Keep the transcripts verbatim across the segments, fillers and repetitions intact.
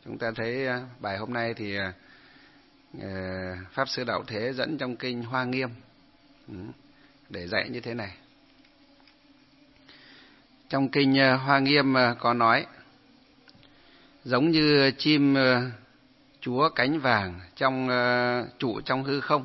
Chúng ta thấy bài hôm nay thì Pháp Sư Đạo Thế dẫn trong kinh Hoa Nghiêm để dạy như thế này. Trong kinh Hoa Nghiêm có nói, giống như chim chúa cánh vàng trong trụ trong hư không,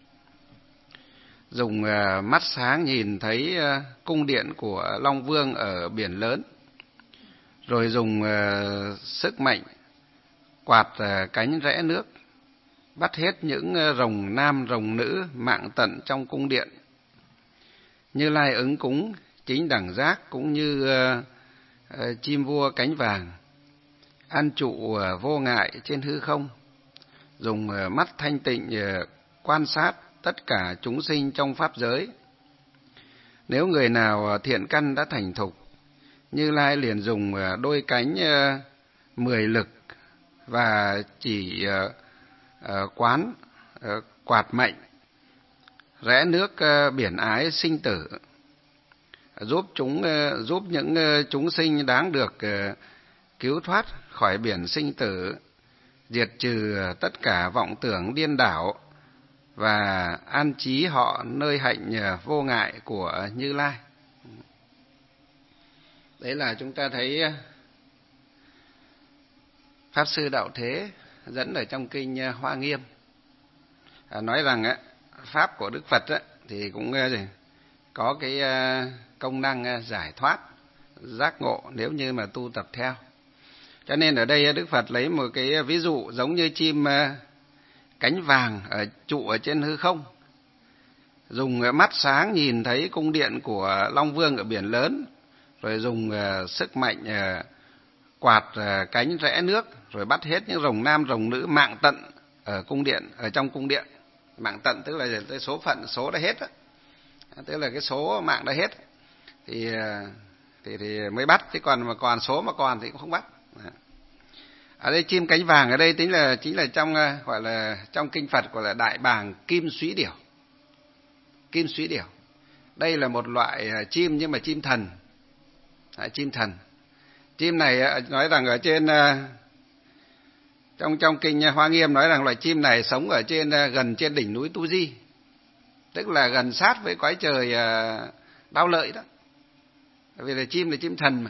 dùng mắt sáng nhìn thấy cung điện của Long Vương ở biển lớn, rồi dùng sức mạnh quạt cánh rẽ nước, bắt hết những rồng nam rồng nữ mạng tận trong cung điện. Như Lai ứng cúng chính đẳng giác cũng như chim vua cánh vàng, an trụ vô ngại trên hư không, dùng mắt thanh tịnh quan sát tất cả chúng sinh trong pháp giới. Nếu người nào thiện căn đã thành thục, Như Lai liền dùng đôi cánh mười lực và chỉ quán quạt mệnh rẽ nước biển ái sinh tử, giúp chúng giúp những chúng sinh đáng được cứu thoát khỏi biển sinh tử, diệt trừ tất cả vọng tưởng điên đảo và an trí họ nơi hạnh vô ngại của Như Lai. Đấy là chúng ta thấy Pháp Sư Đạo Thế dẫn ở trong kinh Hoa Nghiêm, à, nói rằng á, pháp của Đức Phật á, thì cũng có cái công năng giải thoát, giác ngộ nếu như mà tu tập theo. Cho nên ở đây Đức Phật lấy một cái ví dụ giống như chim cánh vàng ở trụ ở trên hư không, dùng mắt sáng nhìn thấy cung điện của Long Vương ở biển lớn, rồi dùng sức mạnh quạt cánh rẽ nước, rồi bắt hết những rồng nam rồng nữ mạng tận ở cung điện, ở trong cung điện. Mạng tận tức là cái số phận, số đã hết đó. Tức là cái số mạng đã hết thì thì thì mới bắt, chứ còn mà còn số mà còn thì cũng không bắt. Ở đây chim cánh vàng ở đây tính là chính là trong gọi là trong kinh Phật gọi là đại bàng kim súy điểu. Kim súy điểu. Đây là một loại chim nhưng mà chim thần. À, chim thần. Chim này nói rằng ở trên trong trong kinh Hoa Nghiêm nói rằng loài chim này sống ở trên gần trên đỉnh núi Tu Di, tức là gần sát với cõi trời Đao Lợi đó. Bởi vì là chim là chim thần mà.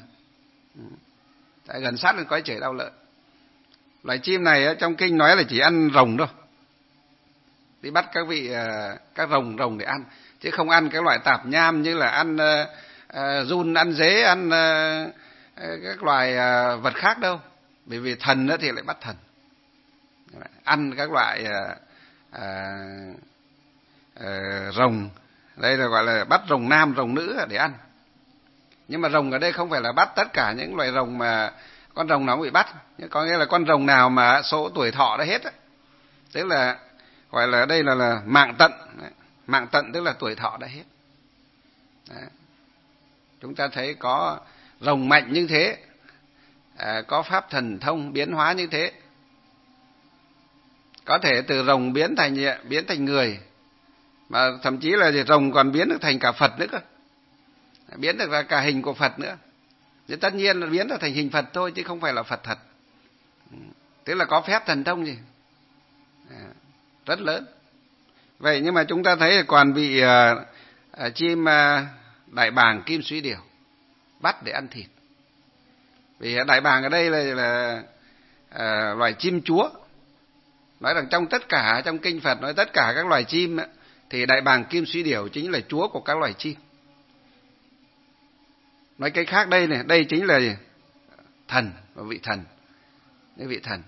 Tại gần sát với cõi trời Đao Lợi. Loài chim này trong kinh nói là chỉ ăn rồng thôi. Đi bắt các vị các rồng rồng để ăn, chứ không ăn các loại tạp nham như là ăn uh, giun, ăn dế, ăn uh, các loài uh, vật khác đâu. Bởi vì thần thì lại bắt thần, ăn các loại uh, uh, uh, rồng. Đây là gọi là bắt rồng nam rồng nữ để ăn. Nhưng mà rồng ở đây không phải là bắt tất cả những loài rồng mà con rồng nào cũng bị bắt, có nghĩa là con rồng nào mà số tuổi thọ đã hết á, tức là gọi là đây là là mạng tận. Mạng tận tức là tuổi thọ đã hết. Đấy. Chúng ta thấy có rồng mạnh như thế, à, có pháp thần thông biến hóa như thế, có thể từ rồng biến thành biến thành người, mà thậm chí là rồng còn biến được thành cả Phật nữa cơ, biến được ra cả hình của Phật nữa. Thì tất nhiên là biến ra thành hình Phật thôi, chứ không phải là Phật thật. Tức là có phép thần thông gì à, rất lớn. Vậy nhưng mà chúng ta thấy còn bị uh, uh, chim uh, đại bàng kim súy điểu bắt để ăn thịt. Vì đại bàng ở đây là, là uh, loài chim chúa. Nói rằng trong tất cả, trong kinh Phật nói tất cả các loài chim thì đại bàng kim súy điểu chính là chúa của các loài chim. Nói cái khác đây này, đây chính là thần, và vị thần, những vị thần.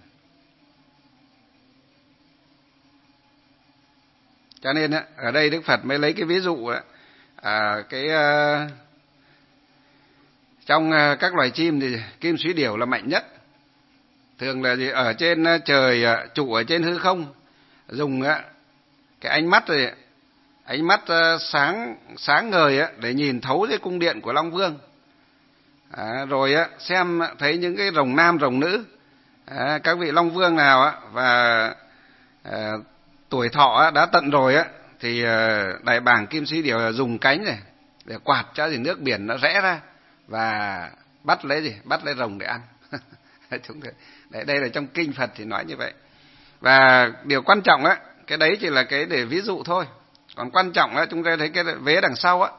Cho nên ở đây Đức Phật mới lấy cái ví dụ à, cái uh, trong uh, các loài chim thì kim súy điểu là mạnh nhất. Thường là gì? Ở trên trời, trụ ở trên hư không, dùng uh, cái ánh mắt rồi, ánh mắt uh, sáng sáng ngời uh, để nhìn thấu cái cung điện của Long Vương. À, rồi á, xem thấy những cái rồng nam rồng nữ, à, các vị Long Vương nào á, và à, tuổi thọ á, đã tận rồi á, thì à, đại bàng kim súy điểu dùng cánh này để quạt cho gì nước biển nó rẽ ra và bắt lấy gì bắt lấy rồng để ăn. Chúng ta, đấy, đây là trong kinh Phật thì nói như vậy. Và điều quan trọng á, cái đấy chỉ là cái để ví dụ thôi. Còn quan trọng á, chúng ta thấy cái vế đằng sau á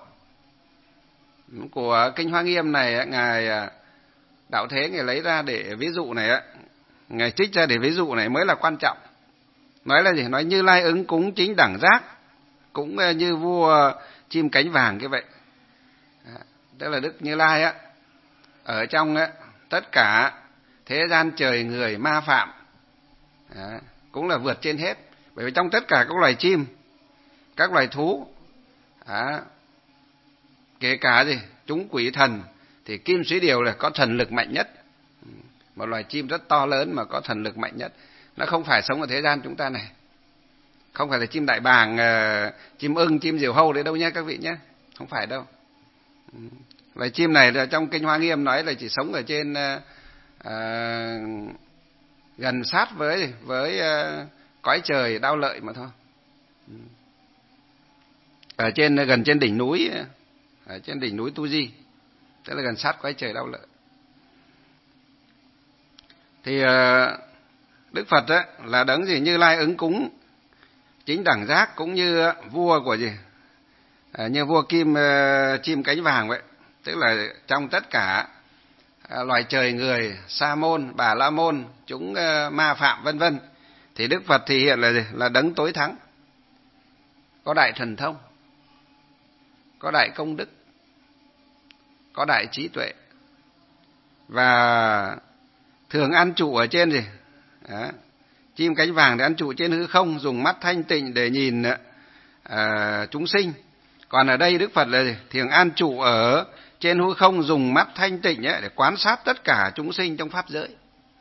của kinh Hoa Nghiêm này á, ngài Đạo Thế ngài lấy ra để ví dụ này á, ngài trích ra để ví dụ này mới là quan trọng. Nói là gì? Nói Như Lai ứng cúng chính đẳng giác, cũng như vua chim cánh vàng cái vậy. Tức là Đức Như Lai á, ở trong á, tất cả thế gian trời người ma phạm, đó, cũng là vượt trên hết. Bởi vì trong tất cả các loài chim, các loài thú, đó, kể cả gì chúng quỷ thần, thì Kim Sĩ Điều là có thần lực mạnh nhất. Một loài chim rất to lớn mà có thần lực mạnh nhất. Nó không phải sống ở thế gian chúng ta này. Không phải là chim đại bàng, chim ưng, chim diều hâu đấy đâu nhé các vị nhé. Không phải đâu. Loài chim này là trong kinh Hoa Nghiêm nói là chỉ sống ở trên à, gần sát với với à, cõi trời Đao Lợi mà thôi. Ở trên gần trên đỉnh núi, ở trên đỉnh núi Tu Di, tức là gần sát cõi trời Đao Lợi. Thì à, Đức Phật á, là đấng gì? Như Lai ứng cúng chính đẳng giác, cũng như vua của gì? À, như vua kim uh, chim cánh vàng vậy. Tức là trong tất cả uh, loài trời người, Sa môn, Bà La môn, chúng uh, ma phạm vân vân, thì Đức Phật thì hiện là gì? Là đấng tối thắng, có đại thần thông, có đại công đức, có đại trí tuệ, và thường an trụ ở trên gì? Đó. Chim cánh vàng thì an trụ trên hư không, dùng mắt thanh tịnh để nhìn uh, chúng sinh. Còn ở đây Đức Phật là gì? Thường an trụ ở trên hư không, dùng mắt thanh tịnh ấy, để quan sát tất cả chúng sinh trong pháp giới.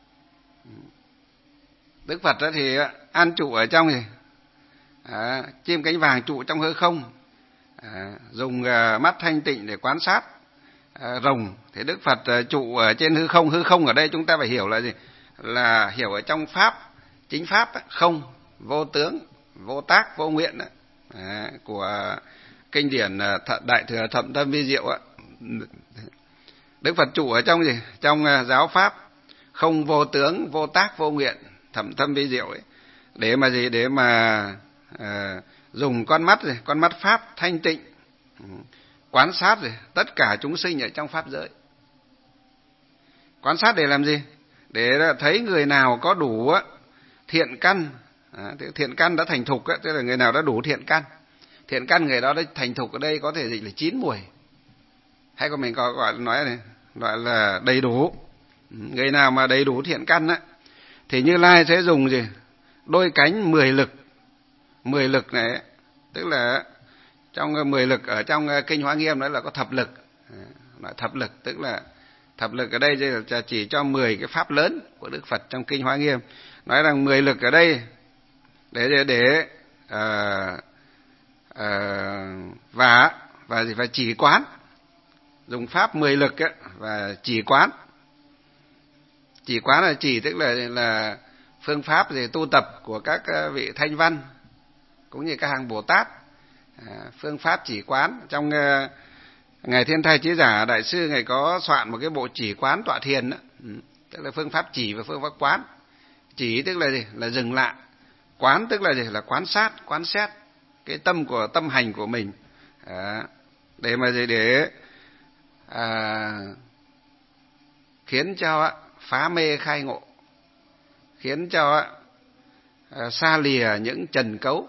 Đức Phật thì an trụ ở trong gì? À, chim cánh vàng trụ trong hư không, à, dùng uh, mắt thanh tịnh để quan sát à, rồng. Thì Đức Phật uh, trụ ở trên hư không. Hư không ở đây chúng ta phải hiểu là gì? Là hiểu ở trong pháp, chính pháp, không, vô tướng, vô tác, vô nguyện đó, à, của kinh điển Đại Thừa Thậm Tâm Vi Diệu á. Đức Phật trụ ở trong gì? Trong giáo pháp không, vô tướng, vô tác, vô nguyện, Thậm Tâm Vi Diệu ấy, để mà gì? Để mà à, dùng con mắt gì? Con mắt pháp thanh tịnh quan sát gì? Tất cả chúng sinh ở trong pháp giới. Quan sát để làm gì? Để thấy người nào có đủ thiện căn. À, thiện căn đã thành thục á, tức là người nào đã đủ thiện căn. Thiện căn người đó đã thành thục ở đây có thể dịch là chín mùi, hay còn mình có gọi nói này, gọi là đầy đủ. Người nào mà đầy đủ thiện căn á, thì Như Lai sẽ dùng gì? Đôi cánh mười lực. Mười lực này, tức là trong mười lực ở trong kinh Hoa Nghiêm đó là có thập lực. Nói thập lực tức là thập lực ở đây là chỉ cho mười cái pháp lớn của Đức Phật trong kinh Hoa Nghiêm. Nói rằng mười lực ở đây để để, để à, à, và và gì? Và chỉ quán, dùng pháp mười lực ấy, và chỉ quán. Chỉ quán là chỉ tức là là phương pháp gì? Tu tập của các vị thanh văn cũng như các hàng Bồ Tát. À, phương pháp chỉ quán trong uh, Ngài Thiên Thai Chí Giả Đại sư ngài có soạn một cái bộ chỉ quán tọa thiền đó. Ừ, tức là phương pháp chỉ và phương pháp quán. Chỉ tức là gì? Là dừng lại. Quán tức là gì? Là quan sát, quan xét cái tâm của tâm hành của mình. À, để mà gì? Để à, khiến cho phá mê khai ngộ, khiến cho à, xa lìa những trần cấu,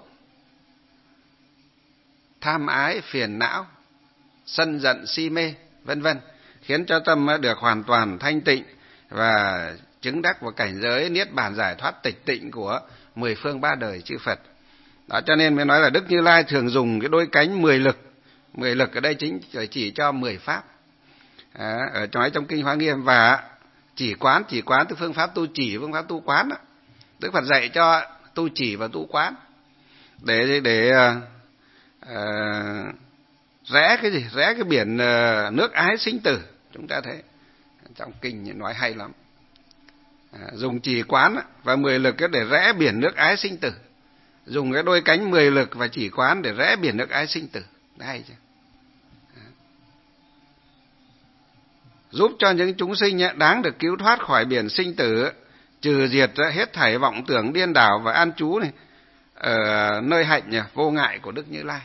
tham ái, phiền não, sân giận, si mê, vân vân, khiến cho tâm được hoàn toàn thanh tịnh và chứng đắc vào cảnh giới niết bàn giải thoát tịch tịnh của mười phương ba đời chư Phật. Đó, cho nên mới nói là Đức Như Lai thường dùng cái đôi cánh mười lực. Mười lực ở đây chính chỉ cho mười pháp. À, ở nói trong kinh Hoa Nghiêm. Và chỉ quán, chỉ quán từ phương pháp tu chỉ, phương pháp tu quán đó. Đức Phật dạy cho tu chỉ và tu quán để để uh, rẽ cái gì? Rẽ cái biển uh, nước ái sinh tử. Chúng ta thấy trong kinh nói hay lắm. À, dùng chỉ quán và mười lực để rẽ biển nước ái sinh tử. Dùng cái đôi cánh mười lực và chỉ quán để rẽ biển nước ái sinh tử. Đấy hay chưa? À. giúp cho những chúng sinh đáng được cứu thoát khỏi biển sinh tử, trừ diệt hết thảy vọng tưởng điên đảo và an trú này ở nơi hạnh vô ngại của Đức Như Lai.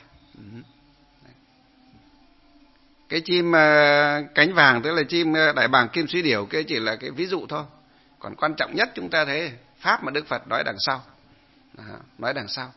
Cái chim cánh vàng tức là chim đại bàng kim suy điểu kia chỉ là cái ví dụ thôi. Còn quan trọng nhất chúng ta thấy pháp mà Đức Phật nói đằng sau. Nói đằng sau.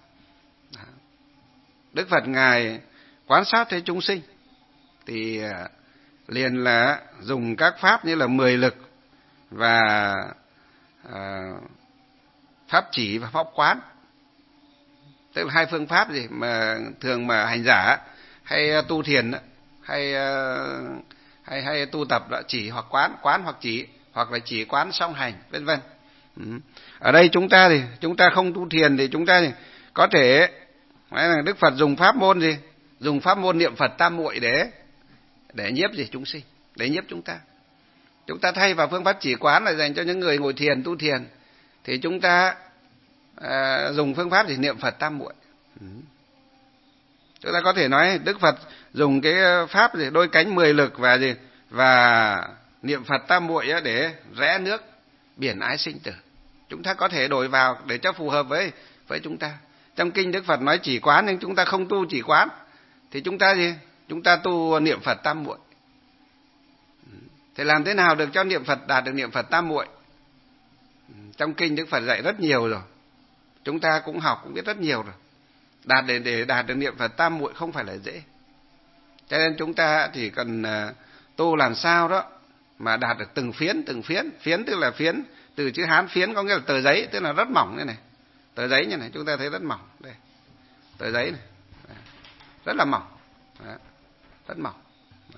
Đức Phật Ngài quan sát thấy chúng sinh thì liền là dùng các pháp như là mười lực và à, pháp chỉ và pháp quán. Tức là hai phương pháp gì mà thường mà hành giả hay tu thiền hay hay hay tu tập là chỉ hoặc quán, quán hoặc chỉ, hoặc là chỉ quán song hành, vân vân. Ở đây chúng ta thì chúng ta không tu thiền thì chúng ta thì có thể Đức Phật dùng pháp môn gì? Dùng pháp môn niệm Phật tam muội để để nhiếp gì chúng sinh, để nhiếp chúng ta. Chúng ta thay vào phương pháp chỉ quán là dành cho những người ngồi thiền, tu thiền, thì chúng ta à, dùng phương pháp gì? Niệm Phật tam muội. Chúng ta có thể nói Đức Phật dùng cái pháp gì? Đôi cánh mười lực và gì? Và niệm Phật tam muội để rẽ nước biển ái sinh tử. Chúng ta có thể đổi vào để cho phù hợp với với chúng ta. Trong kinh Đức Phật nói chỉ quán nhưng chúng ta không tu chỉ quán thì chúng ta gì? Chúng ta tu niệm Phật tam muội. Thì làm thế nào được cho niệm Phật đạt được niệm Phật tam muội? Trong kinh Đức Phật dạy rất nhiều rồi. Chúng ta cũng học cũng biết rất nhiều rồi. Đạt để để đạt được niệm Phật tam muội không phải là dễ. Cho nên chúng ta chỉ cần tu làm sao đó mà đạt được từng phiến từng phiến, phiến tức là phiến từ chữ Hán phiến có nghĩa là tờ giấy, tức là rất mỏng như này. Tờ giấy như này chúng ta thấy rất mỏng đây. Tờ giấy này. Rất là mỏng. Đó. Rất mỏng. Đó.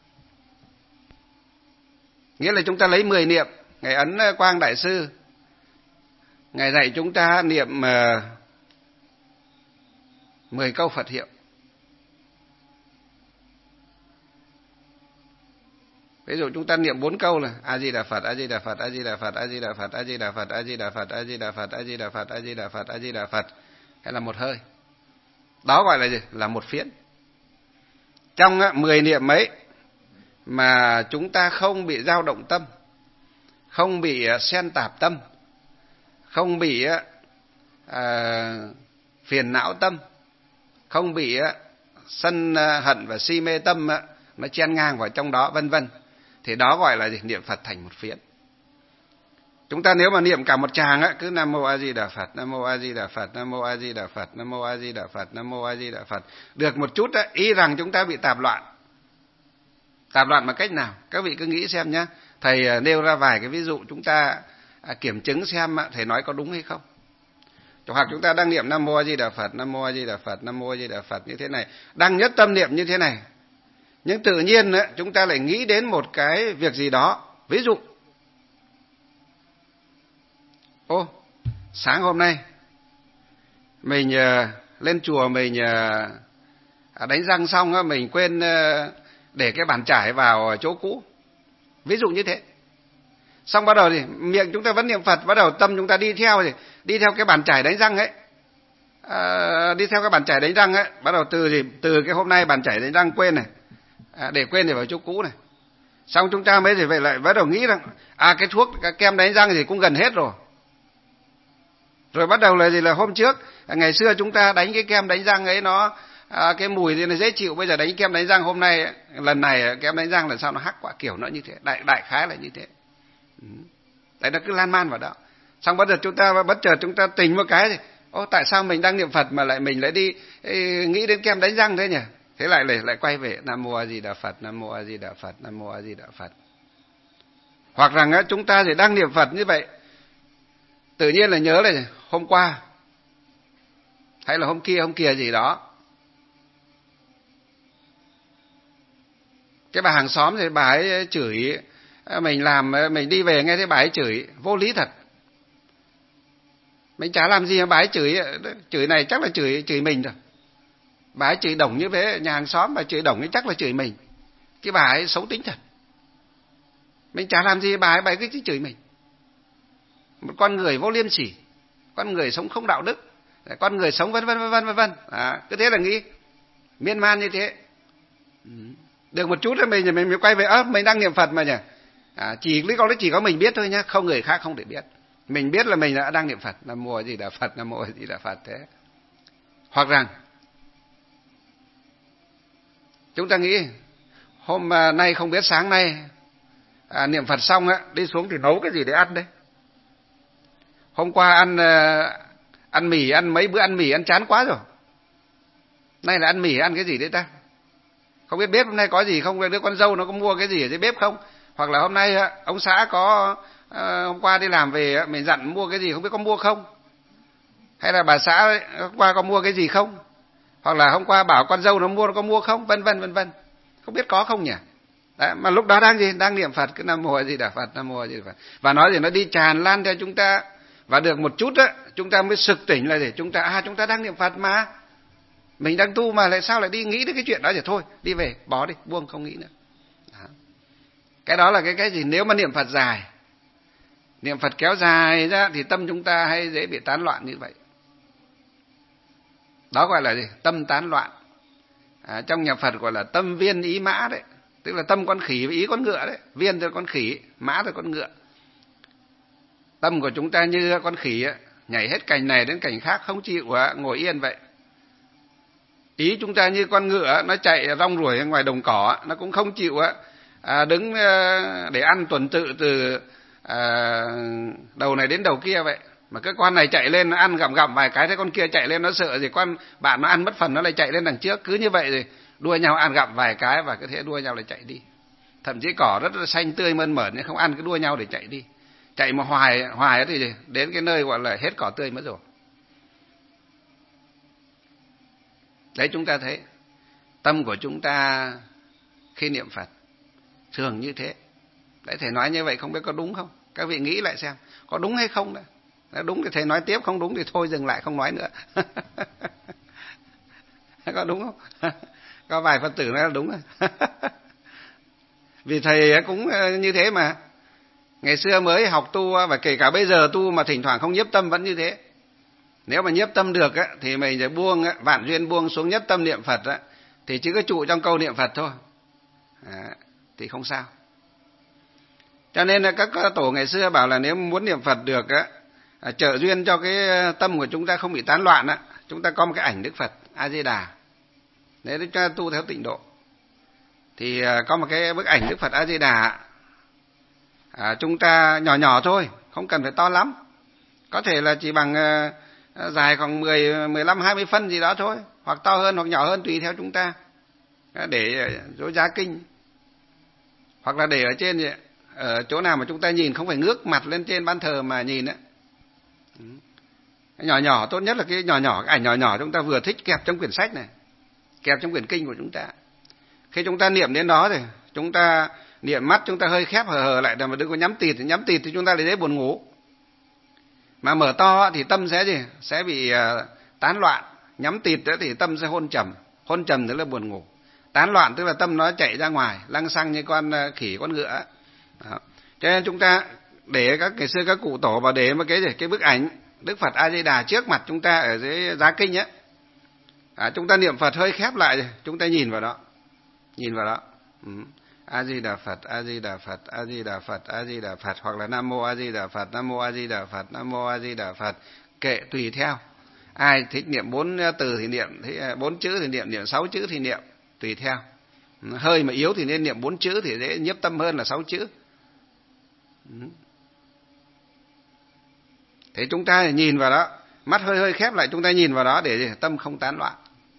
Nghĩa là chúng ta lấy mười niệm, Ngài Ấn Quang Đại Sư Ngài dạy chúng ta niệm uh, mười câu Phật hiệu. Ví dụ chúng ta niệm bốn câu là A Di Đà Phật, A Di Đà Phật, A Di Đà Phật, A Di Đà Phật, A Di Đà Phật, A Di Đà Phật, A Di Đà Phật, A Di Đà Phật, A Di Đà Phật, A Di Đà Phật, hay là một hơi. Đó gọi là gì? Là một phiến. Trong mười niệm ấy mà chúng ta không bị dao động tâm, không bị xen tạp tâm, không bị à, phiền não tâm, không bị sân hận và si mê tâm nó chen ngang vào trong đó, vân vân, thì đó gọi là gì? Niệm Phật thành một phiến. Chúng ta nếu mà niệm cả một tràng á, cứ Nam Mô A Di Đà Phật, Nam Mô A Di Đà Phật, Nam Mô A Di Đà Phật, Nam Mô A Di Đà Phật, Nam Mô A Di Đà Phật, được một chút á, ý rằng chúng ta bị tạp loạn. Tạp loạn bằng cách nào? Các vị cứ nghĩ xem nhé. Thầy nêu ra vài cái ví dụ chúng ta kiểm chứng xem thầy nói có đúng hay không. Hoặc chúng ta đang niệm Nam Mô A Di Đà Phật, Nam Mô A Di Đà Phật, Nam Mô A Di Đà Phật như thế này, đang nhất tâm niệm như thế này, nhưng tự nhiên á, chúng ta lại nghĩ đến một cái việc gì đó. Ví dụ, ô, sáng hôm nay mình uh, lên chùa mình uh, đánh răng xong uh, mình quên uh, để cái bàn chải vào chỗ cũ. Ví dụ như thế. Xong bắt đầu thì miệng chúng ta vẫn niệm Phật, bắt đầu tâm chúng ta đi theo thì đi theo cái bàn chải đánh răng ấy. À, đi theo cái bàn chải đánh răng ấy, bắt đầu từ thì từ cái hôm nay bàn chải đánh răng quên này. À, để quên thì vào chỗ cũ này. Xong chúng ta mới thì vậy lại bắt đầu nghĩ rằng à cái thuốc cái kem đánh răng thì cũng gần hết rồi. Rồi bắt đầu là gì là hôm trước ngày xưa chúng ta đánh cái kem đánh răng ấy nó à, cái mùi thì nó dễ chịu, bây giờ đánh kem đánh răng hôm nay lần này kem đánh răng là sao nó hắc quả, kiểu nó như thế, đại đại khái là như thế. Đấy, nó cứ lan man vào đó. Xong bắt đầu chúng ta bất chợt chúng ta tỉnh một cái thì ô tại sao mình đang niệm Phật mà lại mình lại đi ê, nghĩ đến kem đánh răng thế nhỉ? Thế lại lại lại quay về Nam Mô A Di Đà Phật, Nam Mô A Di Đà Phật, Nam Mô A Di Đà Phật. Hoặc rằng á, chúng ta thì đang niệm Phật như vậy, tự nhiên là nhớ là hôm qua hay là hôm kia hôm kia gì đó, cái bà hàng xóm thì bà ấy chửi mình, làm mình đi về nghe thấy bà ấy chửi vô lý thật. Mình chả làm gì mà bà ấy chửi, chửi này chắc là chửi chửi mình rồi. Bà ấy chửi đồng như thế, nhà hàng xóm bà chửi đồng ấy chắc là chửi mình. Cái bà ấy xấu tính thật. Mình chả làm gì bà ấy, bà ấy cứ chửi mình. Một con người vô liêm sỉ, con người sống không đạo đức, con người sống vân vân vân vân vân. À, cứ thế là nghĩ miên man như thế. Được một chút rồi mình mình mới quay về, ơ mình đang niệm Phật mà nhỉ. À, chỉ lý do đấy chỉ có mình biết thôi nhá, không người khác không thể biết. Mình biết là mình đã đang niệm Phật, Nam Mô A Di Đà Phật, Nam Mô A Di Đà Phật thế. Hoặc rằng chúng ta nghĩ hôm nay không biết sáng nay à, niệm Phật xong á, đi xuống thì nấu cái gì để ăn đấy. Hôm qua ăn ăn mì, ăn mấy bữa ăn mì ăn chán quá rồi. Nay là ăn mì ăn cái gì đấy ta? Không biết bếp hôm nay có gì không, đứa con dâu nó có mua cái gì ở dưới bếp không? Hoặc là hôm nay ông xã có à, hôm qua đi làm về mình dặn mua cái gì không biết có mua không? Hay là bà xã hôm qua có mua cái gì không? Hoặc là hôm qua bảo con dâu nó mua nó có mua không? Vân vân vân vân. Không biết có không nhỉ? Đấy, mà lúc đó đang gì? Đang niệm Phật, cái Nam Mô A Di Đà Phật, Nam Mô A Di Đà Phật. Và nói gì nó đi tràn lan theo chúng ta, và được một chút á, chúng ta mới sực tỉnh là để chúng ta à chúng ta đang niệm Phật mà. Mình đang tu mà lại sao lại đi nghĩ đến cái chuyện đó, thì thôi, đi về, bỏ đi, buông không nghĩ nữa. Đó. Cái đó là cái cái gì? Nếu mà niệm Phật dài, niệm Phật kéo dài ra thì tâm chúng ta hay dễ bị tán loạn như vậy. Đó gọi là gì? Tâm tán loạn. À, trong nhà Phật gọi là tâm viên ý mã đấy, tức là tâm con khỉ và ý con ngựa đấy. Viên là con khỉ, mã là con ngựa. Tâm của chúng ta như con khỉ ấy, nhảy hết cành này đến cành khác, không chịu ngồi yên vậy. Ý chúng ta như con ngựa, nó chạy rong ruổi ngoài đồng cỏ, nó cũng không chịu à, đứng để ăn tuần tự từ à, đầu này đến đầu kia vậy. Mà cái con này chạy lên nó ăn gặm gặm vài cái, thế con kia chạy lên nó sợ gì con bạn nó ăn mất phần nó lại chạy lên đằng trước. Cứ như vậy rồi đua nhau ăn gặm vài cái và cứ thế đua nhau lại chạy đi. Thậm chí cỏ rất là xanh tươi mơn mởn nhưng không ăn, cứ đua nhau để chạy đi. Chạy mà hoài hoài thì đến cái nơi gọi là hết cỏ tươi mất rồi. Đấy, chúng ta thấy tâm của chúng ta khi niệm Phật thường như thế. Đấy, thầy nói như vậy không biết có đúng không? Các vị nghĩ lại xem có đúng hay không đấy. Nếu đúng thì thầy nói tiếp, không đúng thì thôi dừng lại không nói nữa. Có đúng không? Có vài Phật tử nói là đúng rồi. Vì thầy cũng như thế mà. Ngày xưa mới học tu và kể cả bây giờ tu mà thỉnh thoảng không nhiếp tâm vẫn như thế. Nếu mà nhiếp tâm được á, thì mình sẽ buông á, vạn duyên buông xuống nhất tâm niệm Phật á, thì chỉ có trụ trong câu niệm Phật thôi. À, thì không sao. Cho nên là các tổ ngày xưa bảo là nếu muốn niệm Phật được á, à, trợ duyên cho cái tâm của chúng ta không bị tán loạn á, chúng ta có một cái ảnh Đức Phật A Di Đà. Nếu chúng ta tu theo tịnh độ thì à, có một cái bức ảnh Đức Phật A Di Đà, à, chúng ta nhỏ nhỏ thôi, không cần phải to lắm. Có thể là chỉ bằng à, dài khoảng mười, mười lăm, hai mươi phân gì đó thôi, hoặc to hơn hoặc nhỏ hơn tùy theo chúng ta, để dối giá kinh. Hoặc là để ở trên vậy, ở chỗ nào mà chúng ta nhìn không phải ngước mặt lên trên ban thờ mà nhìn á. Nhỏ nhỏ, tốt nhất là cái nhỏ nhỏ, cái ảnh nhỏ nhỏ chúng ta vừa thích kẹp trong quyển sách này, kẹp trong quyển kinh của chúng ta. Khi chúng ta niệm đến đó thì chúng ta niệm mắt chúng ta hơi khép hờ hờ lại, mà đừng có nhắm tịt, nhắm tịt thì chúng ta lại dễ buồn ngủ. Mà mở to thì tâm sẽ gì? Sẽ bị uh, tán loạn. Nhắm tịt thì tâm sẽ hôn trầm. Hôn trầm tức là buồn ngủ. Tán loạn tức là tâm nó chạy ra ngoài, lăng xăng như con uh, khỉ con ngựa. Đó. Cho nên chúng ta để các ngày xưa các cụ tổ vào để một cái gì? Cái bức ảnh Đức Phật A Di Đà trước mặt chúng ta ở dưới giá kinh á. À, chúng ta niệm Phật hơi khép lại, chúng ta nhìn vào đó. Nhìn vào đó. Ừ. A Di Đà Phật, A Di Đà Phật, A Di Đà Phật, A Di Đà Phật, hoặc là Nam Mô A Di Đà Phật, Nam Mô A Di Đà Phật, Nam Mô A Di Đà Phật, kệ tùy theo. Ai thích niệm bốn từ thì niệm, bốn chữ thì niệm, niệm sáu chữ thì niệm, tùy theo. Hơi mà yếu thì nên niệm bốn chữ thì dễ nhiếp tâm hơn là sáu chữ. Thế chúng ta nhìn vào đó, mắt hơi hơi khép lại, chúng ta nhìn vào đó để tâm không tán loạn.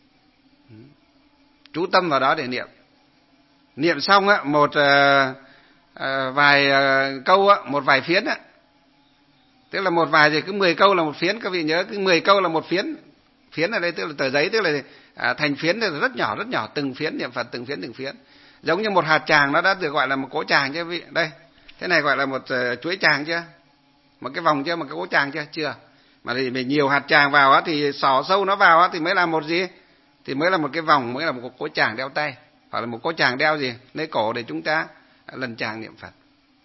Chú tâm vào đó để niệm. Niệm xong á, một uh, uh, vài uh, câu á, một vài phiến á. Tức là một vài thì cứ mười câu là một phiến, các vị nhớ cứ mười câu là một phiến. Phiến ở đây tức là tờ giấy, tức là uh, thành phiến thì rất nhỏ rất nhỏ, từng phiến niệm Phật từng phiến từng phiến. Giống như một hạt tràng nó đã được gọi là một cỗ tràng chưa vị? Đây, thế này gọi là một uh, chuỗi tràng chưa? Một cái vòng chưa, một cái cỗ tràng chưa? Chưa. Mà thì mình nhiều hạt tràng vào á thì xỏ sâu nó vào á thì mới là một gì? Thì mới là một cái vòng, mới là một cỗ tràng đeo tay. Hoặc là một cỗ tràng đeo gì lấy cổ để chúng ta lần tràng niệm Phật.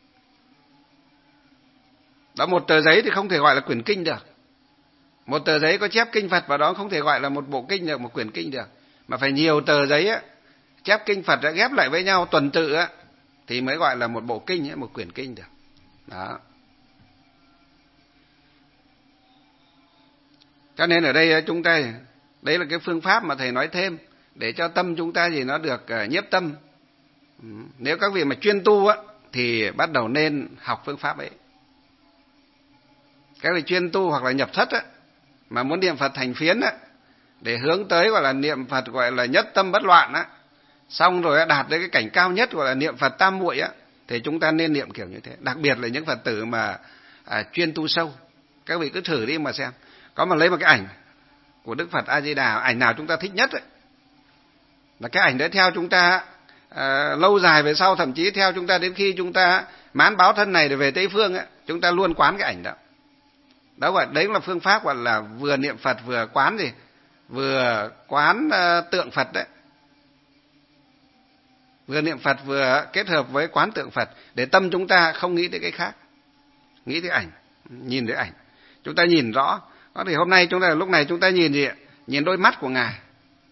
Đó, một tờ giấy thì không thể gọi là quyển kinh được. Một tờ giấy có chép kinh Phật vào đó không thể gọi là một bộ kinh được, một quyển kinh được. Mà phải nhiều tờ giấy á, chép kinh Phật đã ghép lại với nhau tuần tự á, thì mới gọi là một bộ kinh ấy, một quyển kinh được. Đó. Cho nên ở đây chúng ta, đấy là cái phương pháp mà thầy nói thêm để cho tâm chúng ta gì nó được nhiếp tâm. Nếu các vị mà chuyên tu á thì bắt đầu nên học phương pháp ấy. Các vị chuyên tu hoặc là nhập thất á, mà muốn niệm Phật thành phiến á, để hướng tới gọi là niệm Phật gọi là nhất tâm bất loạn á, xong rồi đạt đến cái cảnh cao nhất gọi là niệm Phật tam muội á, thì chúng ta nên niệm kiểu như thế. Đặc biệt là những Phật tử mà à, chuyên tu sâu. Các vị cứ thử đi mà xem. Có mà lấy một cái ảnh của Đức Phật A Di Đà, ảnh nào chúng ta thích nhất ấy, là cái ảnh đấy theo chúng ta à, lâu dài về sau, thậm chí theo chúng ta đến khi chúng ta mán báo thân này để về Tây Phương ấy, chúng ta luôn quán cái ảnh đó. Đó gọi đấy là phương pháp gọi là vừa niệm Phật vừa quán gì, vừa quán uh, tượng Phật đấy, vừa niệm Phật vừa kết hợp với quán tượng Phật, để tâm chúng ta không nghĩ tới cái khác, nghĩ tới ảnh, nhìn tới ảnh, chúng ta nhìn rõ. Có thể hôm nay chúng ta lúc này chúng ta nhìn gì ạ? Nhìn đôi mắt của ngài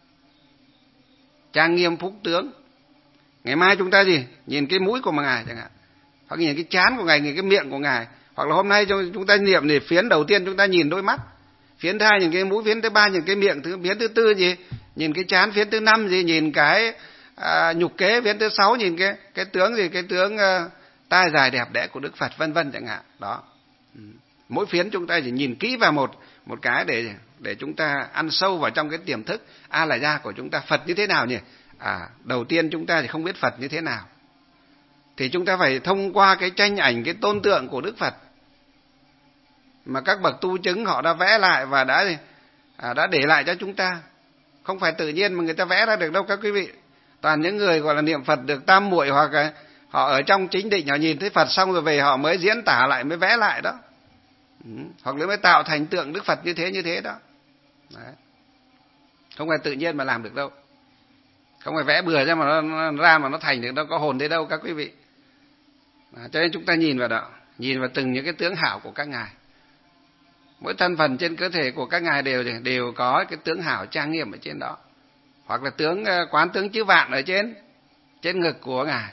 trang nghiêm phúc tướng. Ngày mai chúng ta gì? Nhìn cái mũi của ngài chẳng hạn, hoặc nhìn cái trán của ngài, nhìn cái miệng của ngài. Hoặc là hôm nay chúng ta niệm thì phiến đầu tiên chúng ta nhìn đôi mắt, phiến thứ hai nhìn cái mũi, phiến thứ ba nhìn cái miệng, thứ phiến thứ tư gì? Nhìn cái trán, phiến thứ năm gì? Nhìn cái à, nhục kế, phiến thứ sáu nhìn cái cái tướng gì? Cái tướng uh, tai dài đẹp đẽ của Đức Phật, vân vân chẳng hạn. Đó. Mỗi phiến chúng ta chỉ nhìn kỹ vào một một cái để để chúng ta ăn sâu vào trong cái tiềm thức A La Gia của chúng ta. Phật như thế nào nhỉ? À, đầu tiên chúng ta thì không biết Phật như thế nào, thì chúng ta phải thông qua cái tranh ảnh, cái tôn tượng của Đức Phật mà các bậc tu chứng họ đã vẽ lại và đã à, đã để lại cho chúng ta. Không phải tự nhiên mà người ta vẽ ra được đâu các quý vị. Toàn những người gọi là niệm Phật được tam muội, hoặc là họ ở trong chính định, họ nhìn thấy Phật xong rồi về họ mới diễn tả lại, mới vẽ lại đó. Ừ. Hoặc là mới tạo thành tượng Đức Phật như thế như thế đó. Đấy. Không phải tự nhiên mà làm được đâu. Không phải vẽ bừa ra mà nó, nó ra mà nó thành được đâu, có hồn thế đâu các quý vị. À, cho nên chúng ta nhìn vào đó, nhìn vào từng những cái tướng hảo của các ngài. Mỗi thân phần trên cơ thể của các ngài đều đều có cái tướng hảo trang nghiêm ở trên đó, hoặc là tướng quán tướng chữ vạn ở trên trên ngực của ngài,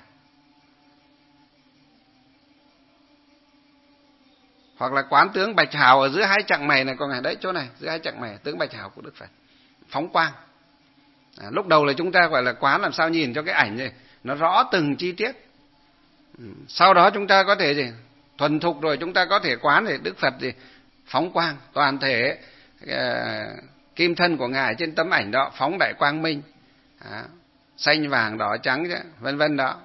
hoặc là quán tướng bạch hào ở giữa hai chặng mày này của ngài đấy, chỗ này giữa hai chặng mày, tướng bạch hào của Đức Phật phóng quang. À, lúc đầu là chúng ta gọi là quán làm sao nhìn cho cái ảnh này nó rõ từng chi tiết. Ừ. Sau đó chúng ta có thể gì thuần thục rồi chúng ta có thể quán để Đức Phật gì phóng quang toàn thể, uh, kim thân của ngài trên tấm ảnh đó phóng đại quang minh, à, xanh vàng đỏ trắng chứ, vân vân đó,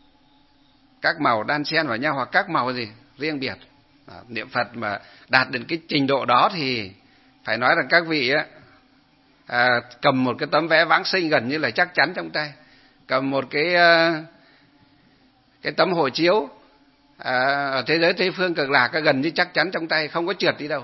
các màu đan xen vào nhau hoặc các màu gì riêng biệt. À, niệm Phật mà đạt đến cái trình độ đó thì phải nói rằng các vị á, à, cầm một cái tấm vẽ vãng sinh gần như là chắc chắn trong tay, cầm một cái uh, cái tấm hộ chiếu à, ở thế giới Tây Phương Cực Lạc gần như chắc chắn trong tay, không có trượt đi đâu.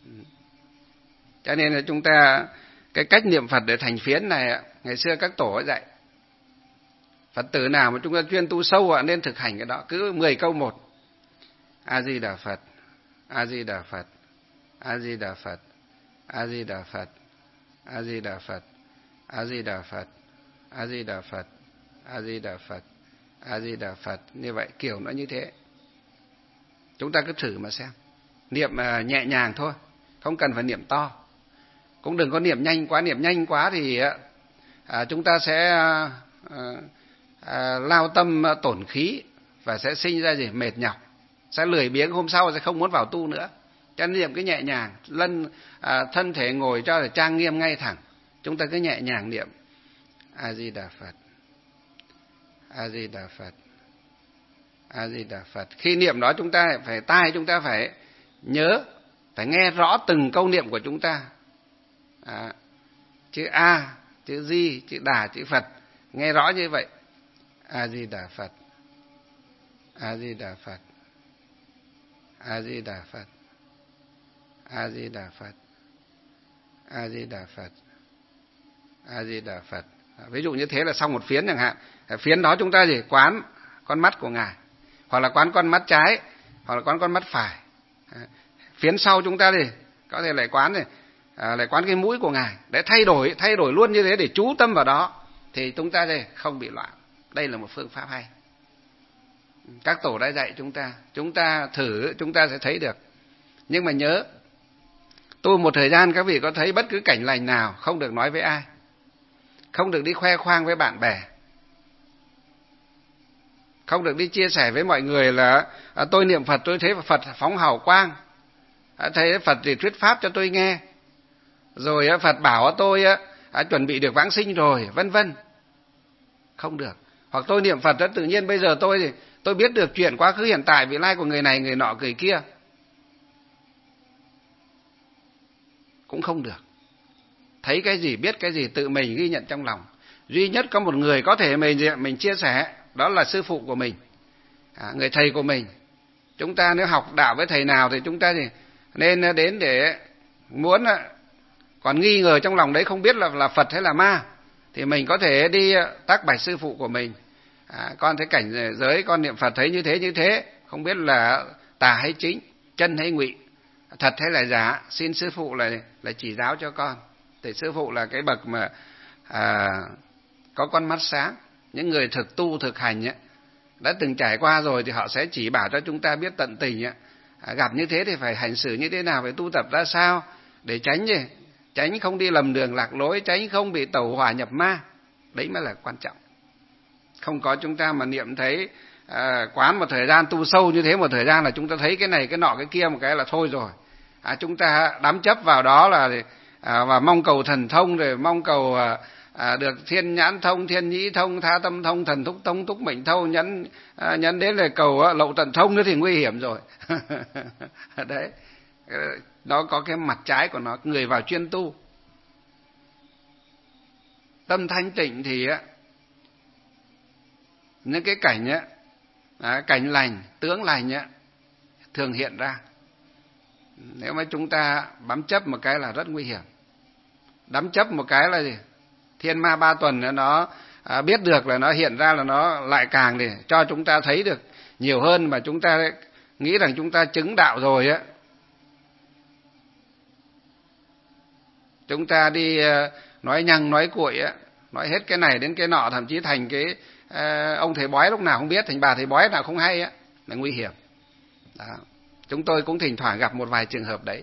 Cho nên là chúng ta cái cách niệm Phật để thành phiến này, ngày xưa các tổ dạy Phật tử nào mà chúng ta chuyên tu sâu nên thực hành cái đó, cứ mười câu một: A Di Đà Phật, A Di Đà Phật, A Di Đà Phật, A Di Đà Phật, A Di Đà Phật, A Di Đà Phật, A Di Đà Phật, A Di Đà Phật, A Di Đà Phật. Như vậy kiểu nó như thế. Chúng ta cứ thử mà xem. Niệm uh, nhẹ nhàng thôi, không cần phải niệm to, cũng đừng có niệm nhanh quá. Niệm nhanh quá thì uh, chúng ta sẽ uh, uh, lao tâm uh, tổn khí và sẽ sinh ra gì mệt nhọc, sẽ lười biếng, hôm sau sẽ không muốn vào tu nữa. Cho nên niệm cứ nhẹ nhàng, lân à, thân thể ngồi cho là trang nghiêm ngay thẳng, chúng ta cứ nhẹ nhàng niệm A Di Đà Phật, A Di Đà Phật, A Di Đà Phật. Khi niệm đó chúng ta phải tai chúng ta phải nhớ, phải nghe rõ từng câu niệm của chúng ta. À, chữ A, chữ Di, chữ Đà, chữ Phật, nghe rõ như vậy. A Di Đà Phật, A Di Đà Phật, A Di Đà Phật, A Di Đà Phật, A Di Đà Phật, A Di Đà Phật. Ví dụ như thế là xong một phiến chẳng hạn. Phiến đó chúng ta gì quán con mắt của ngài, hoặc là quán con mắt trái, hoặc là quán con mắt phải. Phiến sau chúng ta thì có thể lại quán này, à, lại quán cái mũi của ngài, để thay đổi thay đổi luôn như thế để chú tâm vào đó. thì chúng ta đây không bị loạn. Đây là một phương pháp hay. Các tổ đã dạy chúng ta, chúng ta thử chúng ta sẽ thấy được. Nhưng mà nhớ, tu một thời gian các vị có thấy bất cứ cảnh lành nào không được nói với ai, không được đi khoe khoang với bạn bè, không được đi chia sẻ với mọi người là à, tôi niệm Phật tôi thấy Phật phóng hào quang, à, thấy Phật thì thuyết pháp cho tôi nghe, rồi à, Phật bảo tôi à, chuẩn bị được vãng sinh rồi, vân vân. Không được. Hoặc tôi niệm Phật đó, tự nhiên bây giờ tôi thì tôi biết được chuyện quá khứ hiện tại vị lai của người này người nọ người kia. Cũng không được. Thấy cái gì biết cái gì tự mình ghi nhận trong lòng. Duy nhất có một người có thể mình mình chia sẻ, đó là sư phụ của mình, à, người thầy của mình. Chúng ta nếu học đạo với thầy nào thì chúng ta thì nên đến để muốn còn nghi ngờ trong lòng đấy không biết là là Phật hay là ma, thì mình có thể đi tác bạch sư phụ của mình. À, con thấy cảnh giới con niệm Phật thấy như thế như thế, không biết là tà hay chính, chân hay ngụy, thật hay là giả, xin sư phụ là là chỉ giáo cho con. Thì sư phụ là cái bậc mà à, có con mắt sáng. Những người thực tu thực hành ấy, đã từng trải qua rồi thì họ sẽ chỉ bảo cho chúng ta biết tận tình ấy. À, gặp như thế thì phải hành xử như thế nào, phải tu tập ra sao để tránh gì, tránh không đi lầm đường lạc lối, tránh không bị tẩu hỏa nhập ma. Đấy mới là quan trọng. Không có chúng ta mà niệm thấy à, quán một thời gian, tu sâu như thế một thời gian là chúng ta thấy cái này cái nọ cái kia một cái là thôi rồi. À, chúng ta đắm chấp vào đó là à, và mong cầu thần thông, rồi mong cầu à, à, được thiên nhãn thông, thiên nhĩ thông, tha tâm thông, thần thúc thông, túc mệnh thông, nhấn à, nhấn đến là cầu à, lậu tận thông nữa thì nguy hiểm rồi. Đấy, nó có cái mặt trái của nó. Người vào chuyên tu, tâm thanh tịnh thì á, những cái cảnh á, à, cảnh lành, tướng lành á, thường hiện ra. Nếu mà chúng ta bám chấp một cái là rất nguy hiểm. Đắm chấp một cái là gì? Thiên ma ba tuần nó à, biết được là nó hiện ra là nó lại càng để cho chúng ta thấy được nhiều hơn, mà chúng ta nghĩ rằng chúng ta chứng đạo rồi á. Chúng ta đi nói nhăng nói cuội á, nói hết cái này đến cái nọ, thậm chí thành cái à, ông thầy bói lúc nào không biết, thành bà thầy bói nào không hay á, là nguy hiểm. Đó. Chúng tôi cũng thỉnh thoảng gặp một vài trường hợp đấy.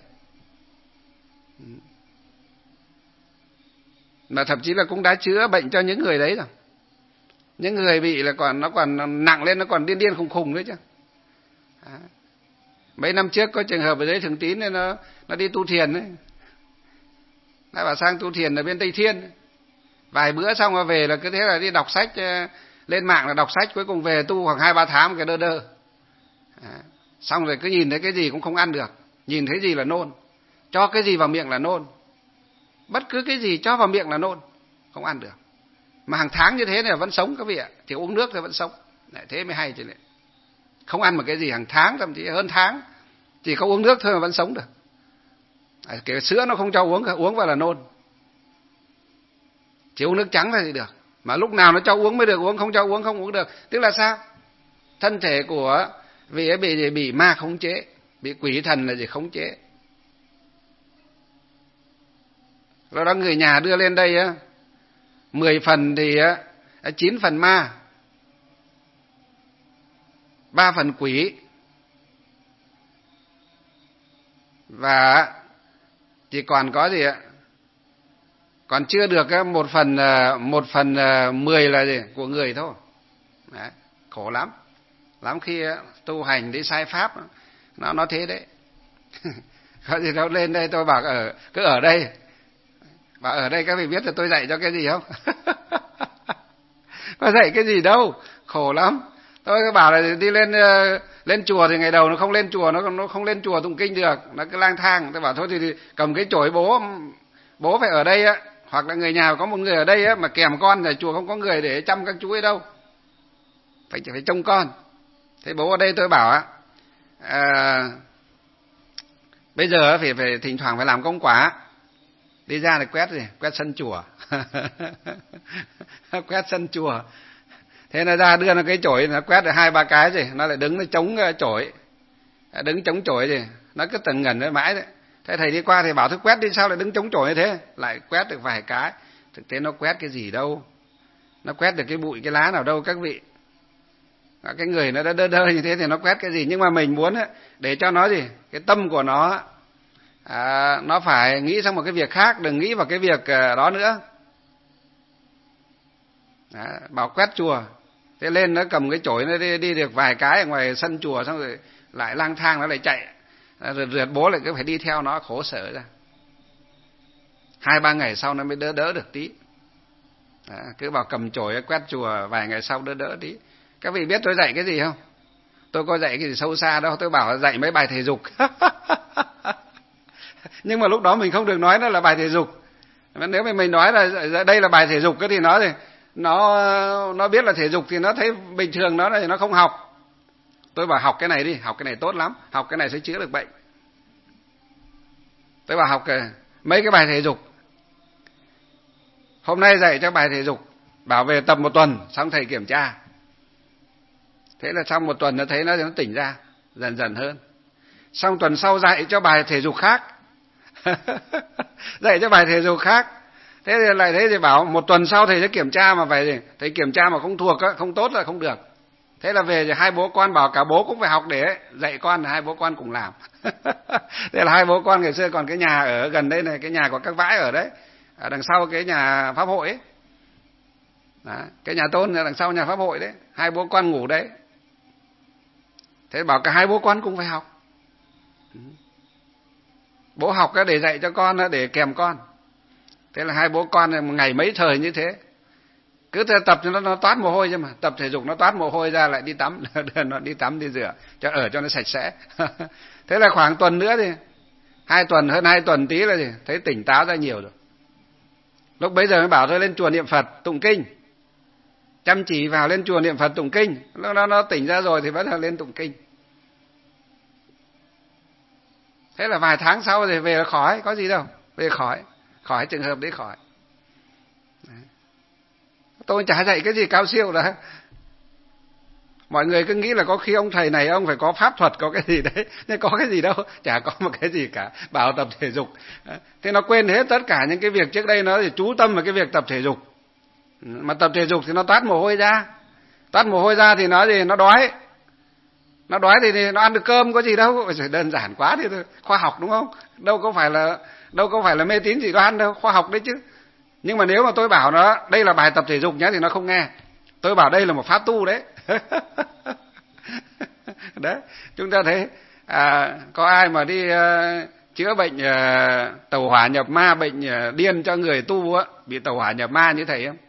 Mà thậm chí là cũng đã chữa bệnh cho những người đấy rồi. Những người bị là còn nó còn nặng lên, nó còn điên điên khùng khùng đấy chứ. À. Mấy năm trước có trường hợp ở đấy Thường Tín nên nó nó đi tu thiền đấy. Nó bảo sang tu thiền ở bên Tây Thiên. Vài bữa xong rồi về là cứ thế là đi đọc sách, lên mạng là đọc sách, cuối cùng về tu khoảng hai ba tháng cái đơ đơ. À. Xong rồi cứ nhìn thấy cái gì cũng không ăn được, nhìn thấy gì là nôn, cho cái gì vào miệng là nôn, bất cứ cái gì cho vào miệng là nôn, không ăn được. Mà hàng tháng như thế này vẫn sống các vị ạ, chỉ uống nước thì vẫn sống. Đấy, thế mới hay chứ này. Không ăn một cái gì hàng tháng, thậm chí hơn tháng, chỉ có uống nước thôi mà vẫn sống được. Đấy, cái sữa nó không cho uống, uống vào là nôn. Chỉ uống nước trắng thì được, mà lúc nào nó cho uống mới được uống, không cho uống không uống được. Tức là sao? Thân thể của vì ấy bị bị ma khống chế, bị quỷ thần là gì khống chế. Rồi đó người nhà đưa lên đây á, mười phần thì á, chín phần ma, ba phần quỷ, và chỉ còn có gì ạ? Còn chưa được á, một phần một phần mười là gì của người thôi. Đấy, khổ lắm. Lắm khi tu hành đi sai pháp, nó nó thế đấy. Có gì đâu lên đây tôi bảo ở cứ ở đây. Bảo ở đây các vị biết là tôi dạy cho cái gì không? Có dạy cái gì đâu, khổ lắm. Tôi cứ bảo là đi lên lên chùa thì ngày đầu nó không lên chùa, nó nó không lên chùa tụng kinh được, nó cứ lang thang. Tôi bảo thôi thì cầm cái chổi bố bố phải ở đây á, hoặc là người nhà có một người ở đây á, mà kèm con ở chùa không có người để chăm các chú ấy đâu. Phải phải trông con. Thế bố ở đây tôi bảo á, à, bây giờ phải phải thỉnh thoảng phải làm công quả, đi ra thì quét gì, quét sân chùa, quét sân chùa. Thế nó ra đưa nó cái chổi, nó quét được hai ba cái gì, nó lại đứng nó chống chổi, đứng chống chổi gì, nó cứ tần ngần đấy mãi đấy. Thế thầy đi qua thì bảo thôi quét đi, sao lại đứng chống chổi như thế, lại quét được vài cái. Thực tế nó quét cái gì đâu, nó quét được cái bụi cái lá nào đâu các vị. Cái người nó đã đơ đơ như thế thì nó quét cái gì. Nhưng mà mình muốn ấy, để cho nó gì, cái tâm của nó à, nó phải nghĩ sang một cái việc khác, đừng nghĩ vào cái việc đó nữa. Đó, bảo quét chùa, thế lên nó cầm cái chổi nó đi, đi được vài cái ở ngoài sân chùa, xong rồi lại lang thang, nó lại chạy, rượt rượt bố lại cứ phải đi theo nó, khổ sở ra. Hai ba ngày sau nó mới đỡ đỡ được tí. Đó, cứ bảo cầm chổi quét chùa, vài ngày sau đỡ đỡ tí. Các vị biết tôi dạy cái gì không? Tôi có dạy cái gì sâu xa đâu, tôi bảo dạy mấy bài thể dục. Nhưng mà lúc đó mình không được nói nó là bài thể dục. Nếu mà mình nói là đây là bài thể dục thì nó thì nó nó biết là thể dục thì nó thấy bình thường, nó thì nó không học. Tôi bảo học cái này đi, học cái này tốt lắm, học cái này sẽ chữa được bệnh. Tôi bảo học mấy cái bài thể dục. Hôm nay dạy cho bài thể dục, bảo về tập một tuần, xong thầy kiểm tra. Thế là trong một tuần nó thấy nó, nó tỉnh ra, dần dần hơn. Xong tuần sau dạy cho bài thể dục khác. Dạy cho bài thể dục khác. Thế thì lại thế thì bảo một tuần sau thầy sẽ kiểm tra, mà phải gì? Thầy kiểm tra mà không thuộc, không tốt là không được. Thế là về thì hai bố con bảo cả bố cũng phải học để dạy con, hai bố con cùng làm. Thế là hai bố con ngày xưa còn cái nhà ở gần đây này, cái nhà có các vãi ở đấy, ở đằng sau cái nhà pháp hội ấy. Đó, cái nhà tôn ở đằng sau nhà pháp hội đấy, hai bố con ngủ đấy. Thế bảo cả hai bố con cũng phải học. Bố học để dạy cho con, để kèm con. Thế là hai bố con một ngày mấy thời như thế. Cứ tập cho nó, nó toát mồ hôi chứ mà. Tập thể dục nó toát mồ hôi ra lại đi tắm. Nó đi tắm đi rửa cho ở cho nó sạch sẽ. Thế là khoảng tuần nữa thì hai tuần, hơn hai tuần tí là gì? Thấy tỉnh táo ra nhiều rồi. Lúc bấy giờ mới bảo thôi lên chùa niệm Phật tụng kinh. Chăm chỉ vào lên chùa niệm Phật tụng kinh. Nó, nó, nó tỉnh ra rồi thì bắt đầu lên tụng kinh. Thế là vài tháng sau thì về khỏi, có gì đâu. Về khỏi, khỏi trường hợp đấy khỏi. Đấy. Tôi chả dạy cái gì cao siêu đó. Mọi người cứ nghĩ là có khi ông thầy này ông phải có pháp thuật, có cái gì đấy. Nhưng có cái gì đâu, chả có một cái gì cả. Bảo tập thể dục. Thế nó quên hết tất cả những cái việc trước đây, nó thì chú tâm vào cái việc tập thể dục. Mà tập thể dục thì nó toát mồ hôi ra. Toát mồ hôi ra thì nó gì, nó đói. Nó đói thì, thì nó ăn được cơm, có gì đâu. Đơn giản quá thì thôi. Khoa học đúng không? Đâu có phải là đâu có phải là mê tín gì đoan đâu, khoa học đấy chứ. Nhưng mà nếu mà tôi bảo nó đây là bài tập thể dục nhé thì nó không nghe. Tôi bảo đây là một pháp tu đấy. Đấy, chúng ta thấy à, có ai mà đi uh, chữa bệnh uh, tẩu hỏa nhập ma, bệnh uh, điên cho người tu á, bị tẩu hỏa nhập ma như thầy không?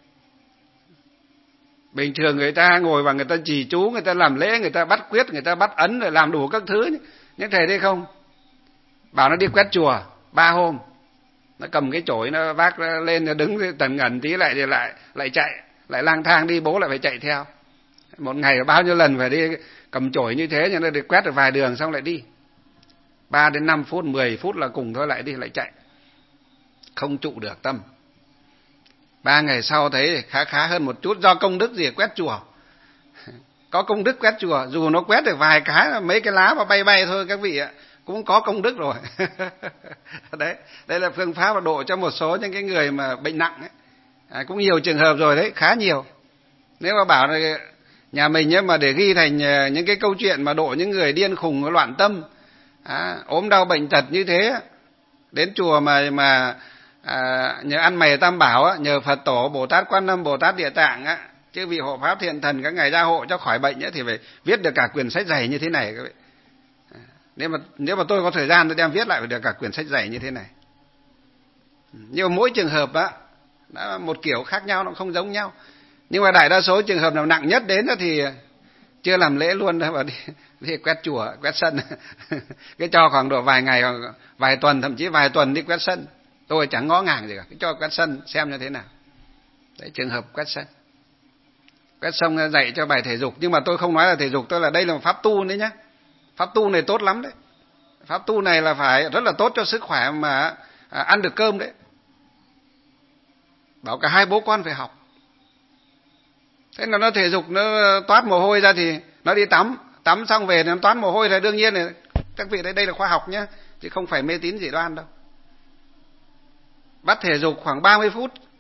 Bình thường người ta ngồi và người ta trì chú, người ta làm lễ, người ta bắt quyết, người ta bắt ấn rồi làm đủ các thứ. Nhưng thầy đây không. Bảo nó đi quét chùa ba hôm, nó cầm cái chổi nó vác lên, nó đứng tần ngẩn tí lại thì lại lại chạy, lại lang thang đi, bố lại phải chạy theo. Một ngày bao nhiêu lần phải đi cầm chổi như thế, nhưng nó đi quét được vài đường xong lại đi. Ba đến năm phút, mười phút là cùng thôi, lại đi lại chạy. Không trụ được tâm. Ba ngày sau thấy khá khá hơn một chút, do công đức gì quét chùa. Có công đức quét chùa, dù nó quét được vài cái, mấy cái lá mà bay bay thôi các vị ạ, cũng có công đức rồi. Đấy, đây là phương pháp độ cho một số những cái người mà bệnh nặng ấy. À, cũng nhiều trường hợp rồi đấy, khá nhiều. Nếu mà bảo là nhà mình ấy, mà để ghi thành những cái câu chuyện mà độ những người điên khùng loạn tâm, à, ốm đau bệnh tật như thế, đến chùa mà mà à, nhờ ăn mày tam bảo á, nhờ Phật tổ, Bồ Tát Quan Âm, Bồ Tát Địa Tạng á, chứ vị hộ pháp thiện thần các ngài gia hộ cho khỏi bệnh ấy, thì phải viết được cả quyển sách dày như thế này các vị. Nếu mà nếu mà tôi có thời gian tôi đem viết lại được cả quyển sách dày như thế này. Nhưng mà mỗi trường hợp á, đã một kiểu khác nhau, nó không giống nhau. Nhưng mà đại đa số trường hợp nào nặng nhất đến đó thì chưa làm lễ luôn đó, và đi, đi quét chùa, quét sân. Cái cho khoảng độ vài ngày, vài tuần, thậm chí vài tuần đi quét sân. Tôi chẳng ngó ngàng gì cả, cái cho quét sân xem như thế nào. Đấy, trường hợp quét sân. Quét xong dạy cho bài thể dục, nhưng mà tôi không nói là thể dục, tôi là đây là một pháp tu đấy nhá. Pháp tu này tốt lắm đấy. Pháp tu này là phải rất là tốt cho sức khỏe mà à, ăn được cơm đấy. Bảo cả hai bố con phải học. Thế là nó thể dục, nó toát mồ hôi ra thì nó đi tắm, tắm xong về nó toát mồ hôi, là đương nhiên này, các vị đây đây là khoa học nhá, chứ không phải mê tín dị đoan đâu. Bắt thể dục khoảng ba mươi phút,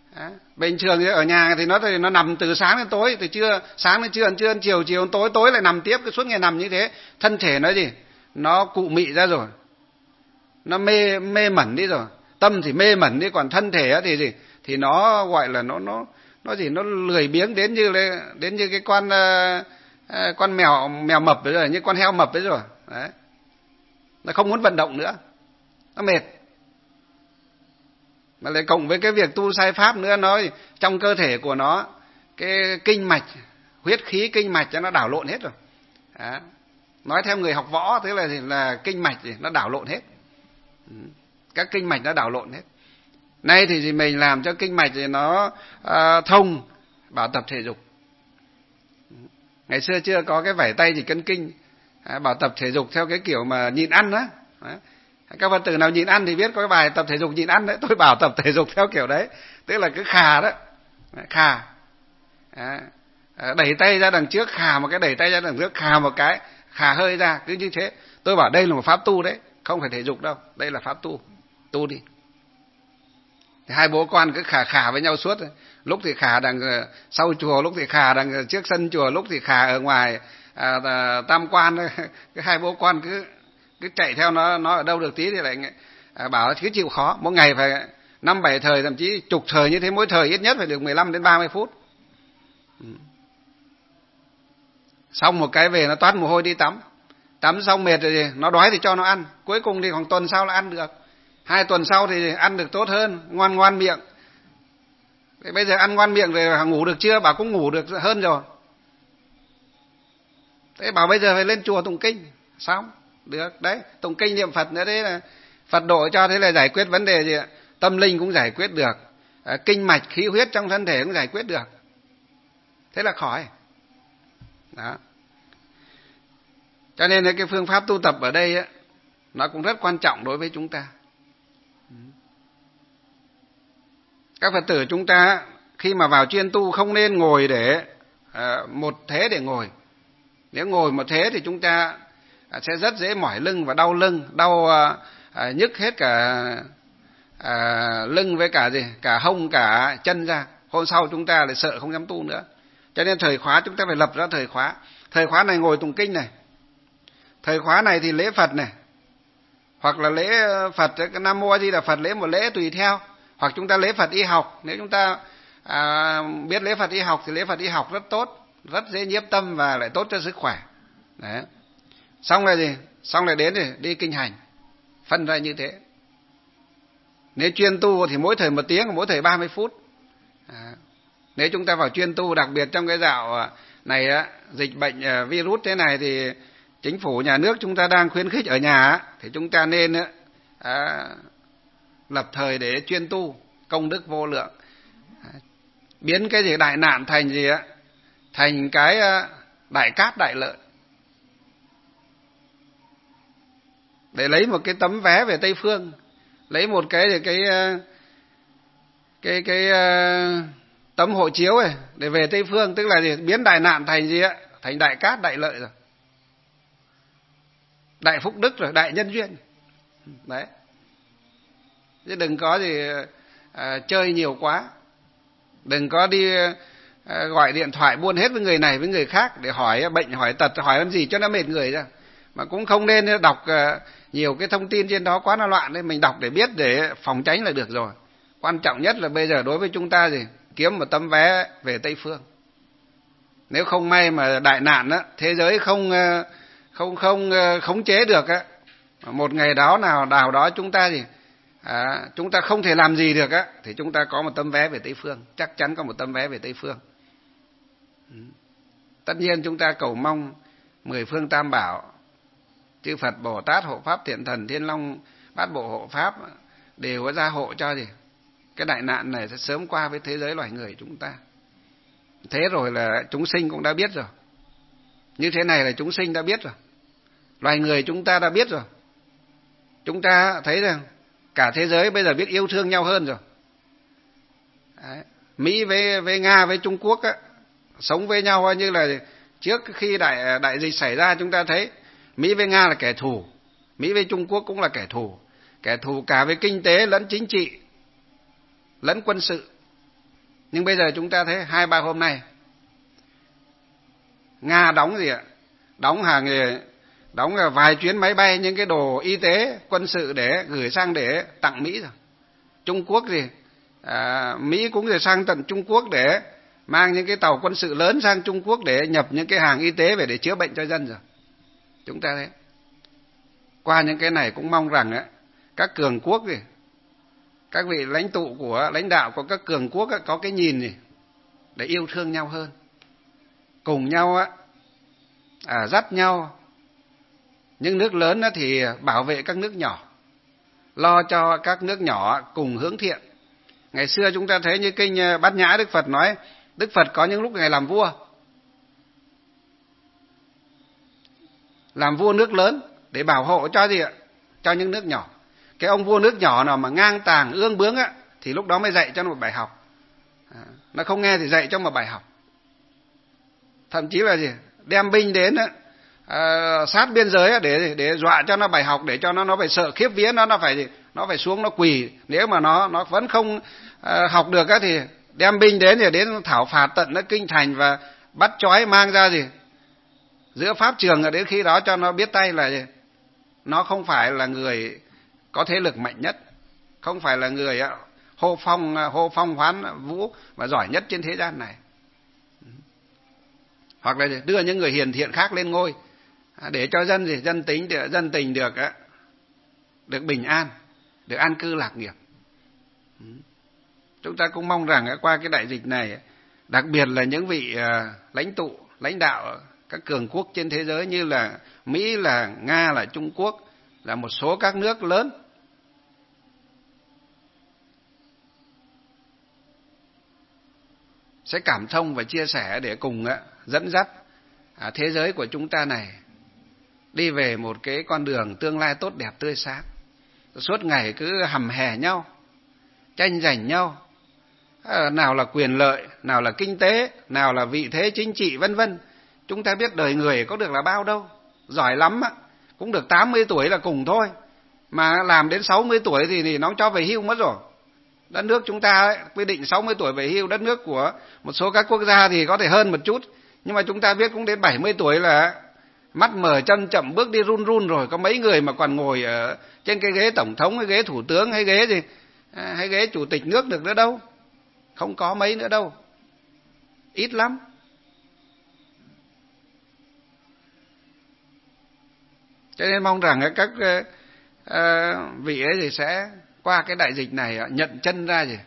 À, bình thường ở nhà thì nó thì nó nằm từ sáng đến tối, từ trưa sáng đến trưa, trưa đến chiều, chiều đến tối, tối lại nằm tiếp, cái suốt ngày nằm như thế, thân thể nó gì, nó cụ mị ra rồi, nó mê mê mẩn đi rồi, tâm thì mê mẩn đi, còn thân thể thì gì, thì nó gọi là nó nó nó gì, nó lười biếng đến như đến như cái con uh, con mèo mèo mập đấy rồi, như con heo mập đấy rồi, đấy, nó không muốn vận động nữa, nó mệt. Mà lại cộng với cái việc tu sai pháp nữa, nó trong cơ thể của nó cái kinh mạch, huyết khí kinh mạch cho nó đảo lộn hết rồi. Đó. Nói theo người học võ tức là là kinh mạch thì nó đảo lộn hết. Các kinh mạch nó đảo lộn hết. Nay thì mình làm cho kinh mạch thì nó uh, thông, bảo tập thể dục. Ngày xưa chưa có cái vải tay thì cân kinh, à, bảo tập thể dục theo cái kiểu mà nhịn ăn đó. Đó. Các Phật tử nào nhịn ăn thì biết có cái bài tập thể dục nhịn ăn đấy, tôi bảo tập thể dục theo kiểu đấy, tức là cứ khà đó, khà, à, đẩy tay ra đằng trước, khà một cái, đẩy tay ra đằng trước, khà một cái, khà hơi ra, cứ như thế. Tôi bảo đây là một pháp tu đấy, không phải thể dục đâu, đây là pháp tu, tu đi. Thì hai bố con cứ khà khà với nhau suốt, lúc thì khà đằng sau chùa, lúc thì khà đằng trước sân chùa, lúc thì khà ở ngoài à, tam quan. Cái hai bố con cứ cứ chạy theo nó, nó ở đâu được tí thì lại à, bảo cứ chịu khó, mỗi ngày phải năm bảy thời, thậm chí chục thời như thế, mỗi thời ít nhất phải được mười lăm đến ba mươi phút. Xong một cái về nó toát mồ hôi đi tắm, tắm xong mệt rồi thì nó đói thì cho nó ăn, cuối cùng thì khoảng tuần sau là ăn được, hai tuần sau thì ăn được tốt hơn, ngoan ngoan miệng. Thế bây giờ ăn ngoan miệng rồi ngủ được chưa? Bảo cũng ngủ được hơn rồi. Thế bảo bây giờ phải lên chùa tụng kinh, xong được đấy, tụng kinh niệm Phật nữa, đấy là Phật độ cho, thế là giải quyết vấn đề gì ạ? Tâm linh cũng giải quyết được, à, kinh mạch khí huyết trong thân thể cũng giải quyết được, thế là khỏi. Đó. Cho nên cái phương pháp tu tập ở đây á, nó cũng rất quan trọng đối với chúng ta. Các Phật tử chúng ta khi mà vào chuyên tu không nên ngồi để à, một thế để ngồi. Nếu ngồi một thế thì chúng ta sẽ rất dễ mỏi lưng và đau lưng, đau à, nhức hết cả à, lưng với cả gì, cả hông cả chân ra. Hôm sau chúng ta lại sợ không dám tu nữa. Cho nên thời khóa chúng ta phải lập ra thời khóa. Thời khóa này ngồi tụng kinh này, thời khóa này thì lễ Phật này, hoặc là lễ Phật, cái Nam Mô A Di Đà Phật, lễ một lễ tùy theo, hoặc chúng ta lễ Phật y học. Nếu chúng ta à, biết lễ Phật y học thì lễ Phật y học rất tốt, rất dễ nhiếp tâm và lại tốt cho sức khỏe. Đấy. Xong rồi gì? Xong rồi đến thì đi kinh hành, phân ra như thế. Nếu chuyên tu thì mỗi thời một tiếng, mỗi thời ba mươi phút. À, nếu chúng ta vào chuyên tu, đặc biệt trong cái dạo này á, dịch bệnh virus thế này thì chính phủ nhà nước chúng ta đang khuyến khích ở nhà, thì chúng ta nên à, lập thời để chuyên tu, công đức vô lượng, à, biến cái gì đại nạn thành gì á, thành cái đại cát đại lợi, để lấy một cái tấm vé về Tây Phương, lấy một cái cái cái cái, cái, cái tấm hộ chiếu này để về Tây Phương, tức là gì? Biến đại nạn thành gì á, thành đại cát đại lợi rồi, đại phúc đức rồi, đại nhân duyên. Đấy. Chứ đừng có gì à, chơi nhiều quá, đừng có đi à, gọi điện thoại buôn hết với người này với người khác để hỏi bệnh hỏi tật, hỏi làm gì cho nó mệt người ra. Mà cũng không nên đọc à, nhiều cái thông tin trên đó quá nó loạn đấy, mình đọc để biết để phòng tránh là được rồi. Quan trọng nhất là bây giờ đối với chúng ta gì, kiếm một tấm vé về Tây Phương. Nếu không may mà đại nạn á, thế giới không không không khống chế được á, một ngày đó nào nào đó chúng ta gì à, chúng ta không thể làm gì được á, thì chúng ta có một tấm vé về Tây Phương, chắc chắn có một tấm vé về Tây Phương. Tất nhiên chúng ta cầu mong mười phương tam bảo, chư Phật Bồ Tát hộ pháp thiện thần Thiên Long bát bộ hộ pháp đều có gia hộ cho gì cái đại nạn này sẽ sớm qua với thế giới loài người chúng ta. Thế rồi là chúng sinh cũng đã biết rồi, như thế này là chúng sinh đã biết rồi, loài người chúng ta đã biết rồi. Chúng ta thấy rằng cả thế giới bây giờ biết yêu thương nhau hơn rồi. Đấy. Mỹ với với Nga với Trung Quốc á, sống với nhau như là trước khi đại đại dịch xảy ra, chúng ta thấy Mỹ với Nga là kẻ thù, Mỹ với Trung Quốc cũng là kẻ thù, kẻ thù cả về kinh tế lẫn chính trị lẫn quân sự. Nhưng bây giờ chúng ta thấy hai ba hôm nay Nga đóng gì ạ? Đóng hàng đóng vài chuyến máy bay những cái đồ y tế quân sự để gửi sang để tặng Mỹ rồi. Trung Quốc gì à, Mỹ cũng rồi sang tận Trung Quốc để mang những cái tàu quân sự lớn sang Trung Quốc để nhập những cái hàng y tế về để chữa bệnh cho dân rồi. Chúng ta thấy qua những cái này cũng mong rằng á, các cường quốc gì, các vị lãnh tụ của lãnh đạo của các cường quốc á, có cái nhìn gì để yêu thương nhau hơn, cùng nhau á à, dắt nhau. Những nước lớn á, thì bảo vệ các nước nhỏ, lo cho các nước nhỏ cùng hướng thiện. Ngày xưa chúng ta thấy như kinh Bát Nhã Đức Phật nói, Đức Phật có những lúc Ngài làm vua, làm vua nước lớn để bảo hộ cho gì ạ? Cho những nước nhỏ. Cái ông vua nước nhỏ nào mà ngang tàng ương bướng á, thì lúc đó mới dạy cho nó một bài học. À, nó không nghe thì dạy cho một bài học. Thậm chí là gì? Đem binh đến á, à, sát biên giới á, để để dọa cho nó bài học, để cho nó nó phải sợ khiếp vía, nó nó phải gì? Nó phải xuống nó quỳ. Nếu mà nó nó vẫn không à, học được á, thì đem binh đến thì đến thảo phạt tận nó kinh thành và bắt trói mang ra gì? Giữa pháp trường, đến khi đó cho nó biết tay là gì? Nó không phải là người có thế lực mạnh nhất, không phải là người hô phong hô phong hoán vũ và giỏi nhất trên thế gian này. Hoặc là đưa những người hiền thiện khác lên ngôi để cho dân gì dân tính dân tình được được bình an, được an cư lạc nghiệp. Chúng ta cũng mong rằng qua cái đại dịch này, đặc biệt là những vị lãnh tụ, lãnh đạo các cường quốc trên thế giới như là Mỹ, là Nga, là Trung Quốc, là một số các nước lớn, sẽ cảm thông và chia sẻ để cùng dẫn dắt thế giới của chúng ta này đi về một cái con đường tương lai tốt đẹp tươi sáng. Suốt ngày cứ hầm hè nhau, tranh giành nhau, nào là quyền lợi, nào là kinh tế, nào là vị thế chính trị vân vân. Chúng ta biết đời người có được là bao đâu, giỏi lắm á, cũng được tám mươi tuổi là cùng thôi, mà làm đến sáu mươi tuổi thì, thì nó cho về hưu mất rồi. Đất nước chúng ta ấy, quy định sáu mươi tuổi về hưu, đất nước của một số các quốc gia thì có thể hơn một chút, nhưng mà chúng ta biết cũng đến bảy mươi tuổi là mắt mở chân chậm bước đi run run rồi. Có mấy người mà còn ngồi ở trên cái ghế tổng thống, hay ghế thủ tướng, hay ghế gì, hay ghế chủ tịch nước được nữa đâu, không có mấy nữa đâu, ít lắm. Cho nên mong rằng các uh, vị ấy thì sẽ qua cái đại dịch này nhận chân ra gì,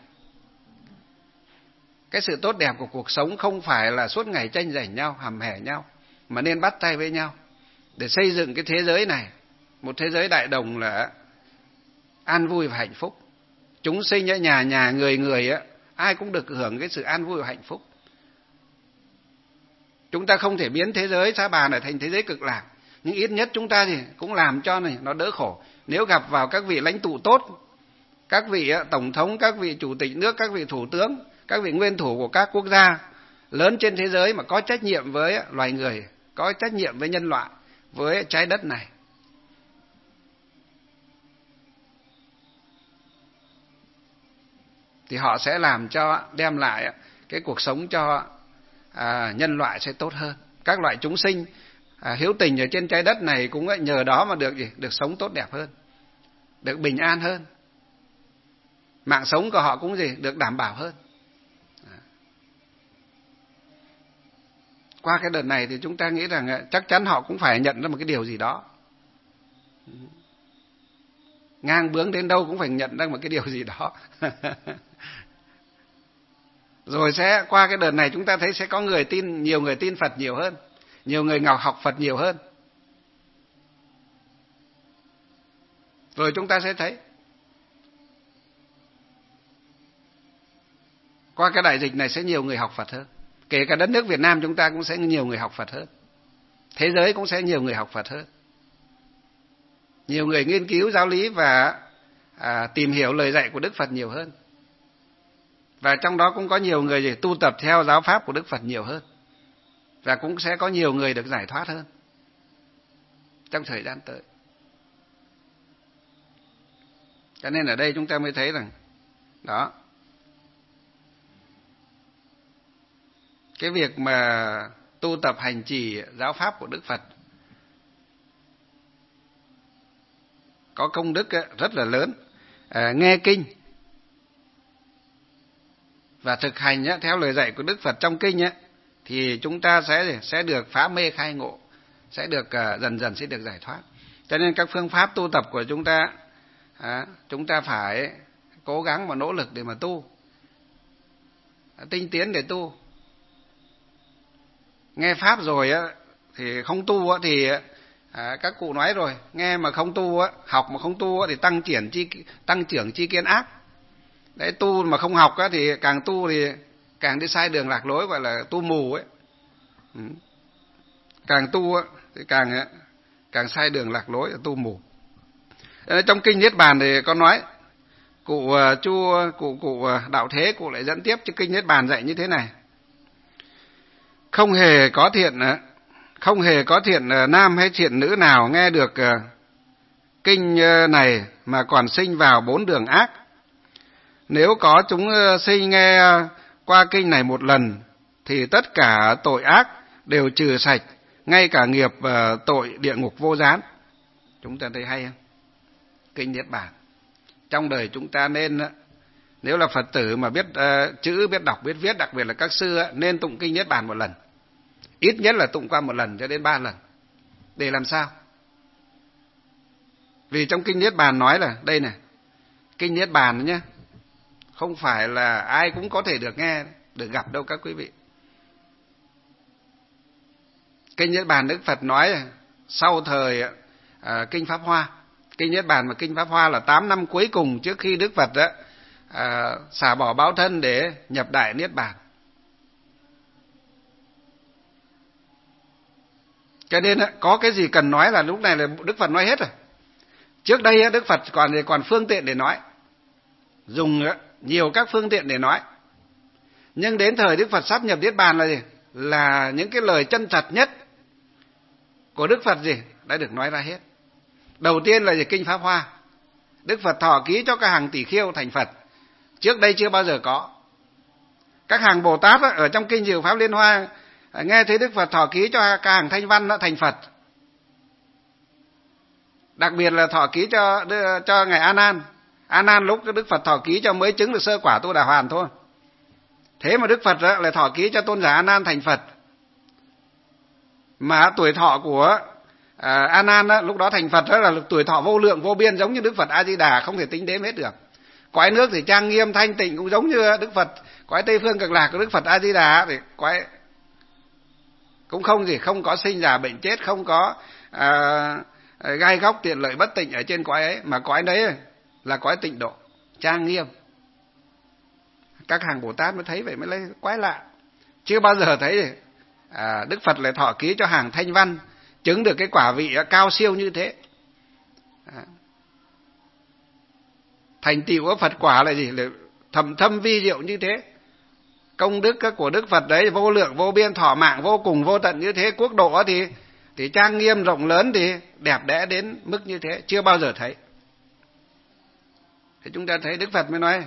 cái sự tốt đẹp của cuộc sống không phải là suốt ngày tranh giành nhau, hầm hè nhau, mà nên bắt tay với nhau để xây dựng cái thế giới này, một thế giới đại đồng là an vui và hạnh phúc. Chúng sinh ở nhà nhà, người người á, ai cũng được hưởng cái sự an vui và hạnh phúc. Chúng ta không thể biến thế giới Sa Bà này thành thế giới cực lạc, nhưng ít nhất chúng ta thì cũng làm cho này nó đỡ khổ. Nếu gặp vào các vị lãnh tụ tốt, các vị tổng thống, các vị chủ tịch nước, các vị thủ tướng, các vị nguyên thủ của các quốc gia lớn trên thế giới mà có trách nhiệm với loài người, có trách nhiệm với nhân loại, với trái đất này, thì họ sẽ làm cho, đem lại cái cuộc sống cho à, nhân loại sẽ tốt hơn. Các loại chúng sinh à, hiếu tình ở trên trái đất này cũng nhờ đó mà được gì, được sống tốt đẹp hơn, được bình an hơn, mạng sống của họ cũng gì, được đảm bảo hơn. À. Qua cái đợt này thì chúng ta nghĩ rằng chắc chắn họ cũng phải nhận ra một cái điều gì đó. Ngang bướng đến đâu cũng phải nhận ra một cái điều gì đó. Rồi sẽ qua cái đợt này chúng ta thấy sẽ có người tin, nhiều người tin Phật nhiều hơn, nhiều người ngọc học Phật nhiều hơn. Rồi chúng ta sẽ thấy qua cái đại dịch này sẽ nhiều người học Phật hơn. Kể cả đất nước Việt Nam chúng ta cũng sẽ nhiều người học Phật hơn. Thế giới cũng sẽ nhiều người học Phật hơn. Nhiều người nghiên cứu giáo lý và à, tìm hiểu lời dạy của Đức Phật nhiều hơn. Và trong đó cũng có nhiều người gì, tu tập theo giáo pháp của Đức Phật nhiều hơn. Và cũng sẽ có nhiều người được giải thoát hơn trong thời gian tới. Cho nên ở đây chúng ta mới thấy rằng đó, cái việc mà tu tập hành trì giáo pháp của Đức Phật có công đức rất là lớn. À, nghe kinh và thực hành theo lời dạy của Đức Phật trong kinh thì chúng ta sẽ sẽ được phá mê khai ngộ, sẽ được dần dần sẽ được giải thoát. Cho nên các phương pháp tu tập của chúng ta, à, chúng ta phải cố gắng và nỗ lực để mà tu, tinh tiến để tu. Nghe pháp rồi á thì không tu á thì à, các cụ nói rồi, nghe mà không tu á, học mà không tu á thì tăng triển chi tăng trưởng chi kiến ác. Đấy, tu mà không học á thì càng tu thì càng đi sai đường lạc lối, gọi là tu mù ấy. Ừ. Càng tu á thì càng càng sai đường lạc lối, là tu mù. Trong kinh Niết Bàn thì có nói, cụ chu cụ cụ Đạo Thế cụ lại dẫn tiếp cho kinh Niết Bàn dạy như thế này: không hề có thiện không hề có thiện nam hay thiện nữ nào nghe được kinh này mà còn sinh vào bốn đường ác. Nếu có chúng sinh nghe qua kinh này một lần thì tất cả tội ác đều trừ sạch, ngay cả nghiệp tội địa ngục vô gián. Chúng ta thấy hay không? Kinh Niết Bàn. Trong đời chúng ta nên, nếu là Phật tử mà biết uh, chữ, biết đọc, biết viết, đặc biệt là các sư, nên tụng kinh Niết Bàn một lần. Ít nhất là tụng qua một lần cho đến ba lần. Để làm sao? Vì trong kinh Niết Bàn nói là, đây này, kinh Niết Bàn nhé, không phải là ai cũng có thể được nghe, được gặp đâu các quý vị. Kinh Niết Bàn Đức Phật nói sau thời à, kinh Pháp Hoa. Kinh Niết Bàn và kinh Pháp Hoa là tám năm cuối cùng trước khi Đức Phật đó, à, xả bỏ báo thân để nhập Đại Niết Bàn. Cho nên có cái gì cần nói là lúc này là Đức Phật nói hết rồi. Trước đây Đức Phật còn còn phương tiện để nói, dùng nhiều các phương tiện để nói. Nhưng đến thời Đức Phật sắp nhập Niết Bàn là gì? Là những cái lời chân thật nhất của Đức Phật gì? Đã được nói ra hết. Đầu tiên là gì? Kinh Pháp Hoa. Đức Phật thọ ký cho các hàng tỷ khiêu thành Phật. Trước đây chưa bao giờ có. Các hàng Bồ Tát ở trong kinh Diệu Pháp Liên Hoa nghe thấy Đức Phật thọ ký cho các hàng Thanh Văn thành Phật. Đặc biệt là thọ ký cho cho ngài A Nan. A Nan lúc Đức Phật thọ ký cho mới chứng được sơ quả Tu Đà Hoàn thôi. Thế mà Đức Phật lại thọ ký cho tôn giả A Nan thành Phật. Mà tuổi thọ của à, A Nan á, lúc đó thành Phật đó là tuổi thọ vô lượng vô biên, giống như Đức Phật A Di Đà, không thể tính đếm hết được. Cõi nước thì trang nghiêm thanh tịnh cũng giống như Đức Phật. Cõi Tây Phương Cực Lạc của Đức Phật A Di Đà thì cõi cũng không gì, không có sinh già bệnh chết, không có à, gai góc tiện lợi bất tịnh ở trên cõi ấy, mà cõi đấy là cõi tịnh độ, trang nghiêm. Các hàng Bồ Tát mới thấy vậy mới lấy quái lạ. Chưa bao giờ thấy à, Đức Phật lại thọ ký cho hàng Thanh Văn chứng được cái quả vị cao siêu như thế. À. Thành tựu của Phật quả là gì? Là thầm thâm vi diệu như thế. Công đức của Đức Phật đấy vô lượng vô biên, thọ mạng vô cùng vô tận như thế. Quốc độ thì thì trang nghiêm rộng lớn, thì đẹp đẽ đến mức như thế, chưa bao giờ thấy. Thì chúng ta thấy Đức Phật mới nói,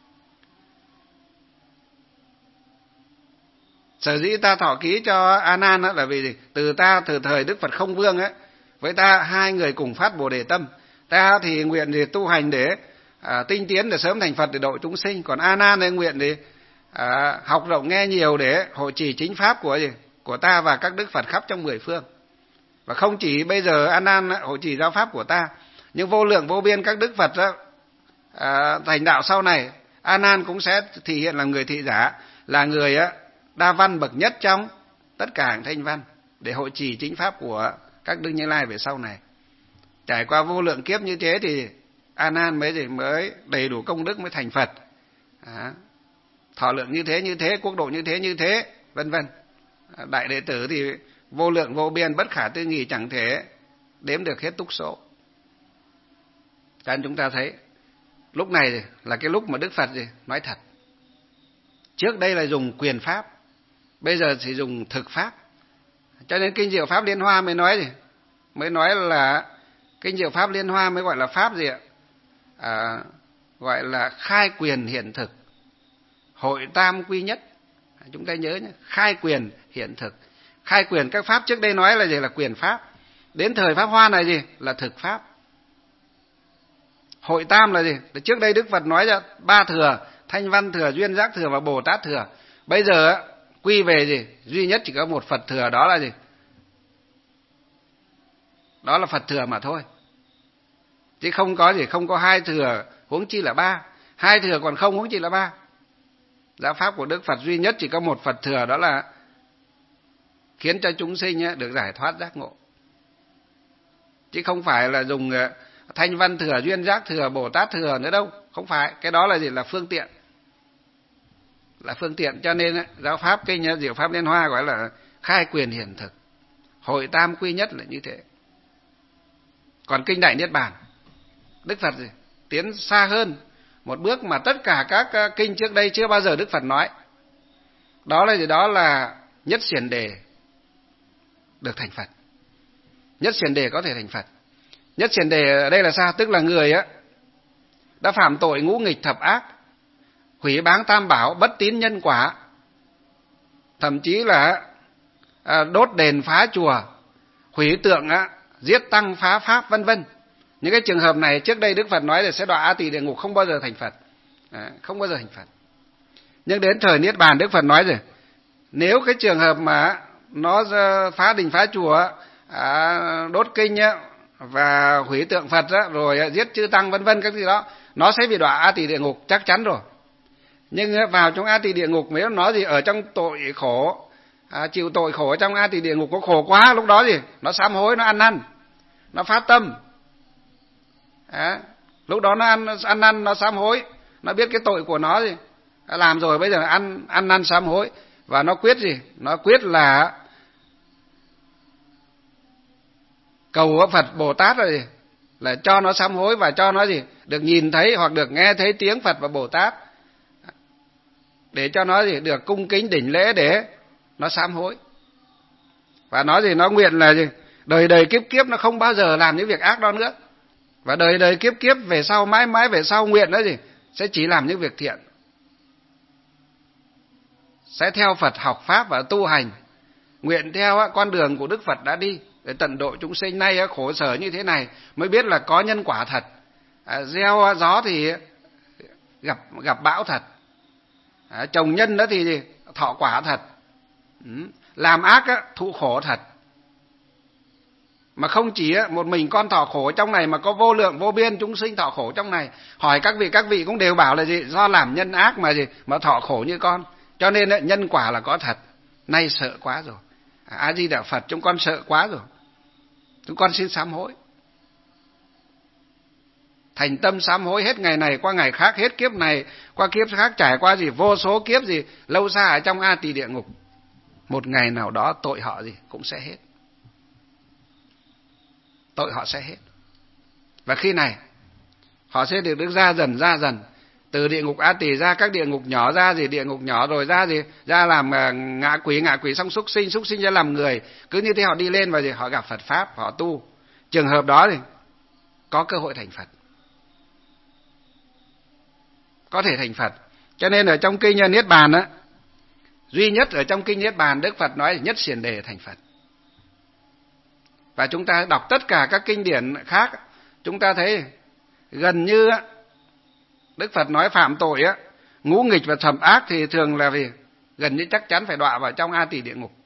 sở dĩ ta thọ ký cho A Nan là vì gì? Từ ta từ thời Đức Phật Không Vương ấy, với ta hai người cùng phát Bồ Đề tâm. Ta thì nguyện thì tu hành để à, tinh tiến để sớm thành Phật để độ chúng sinh. Còn A Nan thì nguyện thì à, học rộng nghe nhiều để hộ trì chính pháp của gì? Của ta và các Đức Phật khắp trong mười phương. Và không chỉ bây giờ A Nan hộ trì giáo pháp của ta, nhưng vô lượng vô biên các Đức Phật đó, à, thành đạo sau này, A Nan cũng sẽ thể hiện là người thị giả, là người á, đa văn bậc nhất trong tất cả hàng Thanh Văn để hộ trì chính pháp của các Đức Như Lai về sau này. Trải qua vô lượng kiếp như thế thì A Nan mới gì mới đầy đủ công đức mới thành Phật. À, thọ lượng như thế như thế, quốc độ như thế như thế, vân vân. Đại đệ tử thì vô lượng vô biên, bất khả tư nghị, chẳng thể đếm được hết túc số. Cho nên chúng ta thấy lúc này là cái lúc mà Đức Phật gì nói thật. Trước đây là dùng quyền pháp, bây giờ thì dùng thực pháp. Cho nên kinh Diệu Pháp Liên Hoa mới nói gì? Mới nói là kinh Diệu Pháp Liên Hoa mới gọi là pháp gì ạ? À, gọi là khai quyền hiển thực, hội tam quy nhất. Chúng ta nhớ nhé, khai quyền hiện thực. Khai quyền các pháp trước đây nói là gì? Là quyền pháp. Đến thời Pháp Hoa này gì? Là thực pháp. Hội tam là gì? Trước đây Đức Phật nói ra ba thừa, Thanh Văn thừa, Duyên Giác thừa và Bồ Tát thừa. Bây giờ quy về gì? Duy nhất chỉ có một Phật thừa, đó là gì? Đó là Phật thừa mà thôi. Chứ không có gì, không có hai thừa, huống chi là ba. Hai thừa còn không, huống chi là ba. Giáo pháp của Đức Phật duy nhất chỉ có một Phật thừa, đó là khiến cho chúng sinh được giải thoát giác ngộ. Chứ không phải là dùng Thanh Văn thừa, Duyên Giác thừa, Bồ Tát thừa nữa đâu. Không phải, cái đó là gì? Là phương tiện. Là phương tiện, cho nên giáo pháp kinh Diệu Pháp Liên Hoa gọi là khai quyền hiển thực. Hội tam quy nhất là như thế. Còn kinh Đại Niết Bàn, Đức Phật gì? Tiến xa hơn một bước mà tất cả các kinh trước đây chưa bao giờ Đức Phật nói. Đó là gì? Đó là nhất xiển đề được thành Phật. Nhất xiển đề có thể thành Phật. Nhất xiển đề ở đây là sao? Tức là người á đã phạm tội ngũ nghịch thập ác, hủy báng tam bảo, bất tín nhân quả, thậm chí là đốt đền phá chùa, hủy tượng, giết tăng phá pháp, vân vân. Những cái trường hợp này trước đây Đức Phật nói là sẽ đọa A Tỳ địa ngục, không bao giờ thành Phật. À, không bao giờ thành Phật. Nhưng đến thời Niết Bàn Đức Phật nói rồi, nếu cái trường hợp mà nó phá đình phá chùa, à, đốt kinh á, và hủy tượng Phật á, rồi giết chư tăng vân vân các gì đó, nó sẽ bị đọa A Tỳ địa ngục chắc chắn rồi. Nhưng vào trong A Tỳ địa ngục, nếu nó gì ở trong tội khổ, à, chịu tội khổ trong A Tỳ địa ngục có khổ quá, lúc đó gì nó sám hối, nó ăn năn, nó phát tâm. À, lúc đó nó ăn ăn năn, nó sám hối, nó biết cái tội của nó gì làm rồi, bây giờ ăn ăn năn sám hối, và nó quyết gì? Nó quyết là cầu Phật Bồ Tát là gì? Là cho nó sám hối và cho nó gì? Được nhìn thấy hoặc được nghe thấy tiếng Phật và Bồ Tát, để cho nó gì? Được cung kính đỉnh lễ để nó sám hối. Và nó gì? Nó nguyện là gì? Đời đời kiếp kiếp nó không bao giờ làm những việc ác đó nữa. Và đời đời kiếp kiếp về sau, mãi mãi về sau nguyện đó gì? Sẽ chỉ làm những việc thiện. Sẽ theo Phật học Pháp và tu hành. Nguyện theo con đường của Đức Phật đã đi để tận độ chúng sinh. Nay khổ sở như thế này mới biết là có nhân quả thật. À, gieo gió thì gặp gặp bão thật. À, trồng nhân đó thì gì? Thọ quả thật. Ừ. Làm ác á, thụ khổ thật. Mà không chỉ một mình con thọ khổ trong này, mà có vô lượng vô biên chúng sinh thọ khổ trong này. Hỏi các vị, các vị cũng đều bảo là gì? Do làm nhân ác mà gì? Mà thọ khổ như con. Cho nên nhân quả là có thật. Nay sợ quá rồi. A Di Đà Phật, chúng con sợ quá rồi. Chúng con xin sám hối. Thành tâm sám hối hết ngày này qua ngày khác, hết kiếp này qua kiếp khác, trải qua gì? Vô số kiếp gì? Lâu xa ở trong A Tỳ địa ngục. Một ngày nào đó tội họ gì? Cũng sẽ hết. Tội họ sẽ hết. Và khi này họ sẽ được được ra dần ra dần, từ địa ngục A Tỳ ra các địa ngục nhỏ, ra gì? Địa ngục nhỏ rồi ra gì? Ra làm ngạ quỷ, ngạ quỷ xong súc sinh, súc sinh ra làm người. Cứ như thế họ đi lên và gì? Họ gặp Phật Pháp, họ tu. Trường hợp đó thì có cơ hội thành Phật. Có thể thành Phật. Cho nên ở trong kinh Niết Bàn á, duy nhất ở trong kinh Niết Bàn Đức Phật nói là nhất xiển đề thành Phật. Và chúng ta đọc tất cả các kinh điển khác, chúng ta thấy gần như Đức Phật nói phạm tội á, ngũ nghịch và thập ác thì thường là vì gần như chắc chắn phải đọa vào trong A Tỳ địa ngục.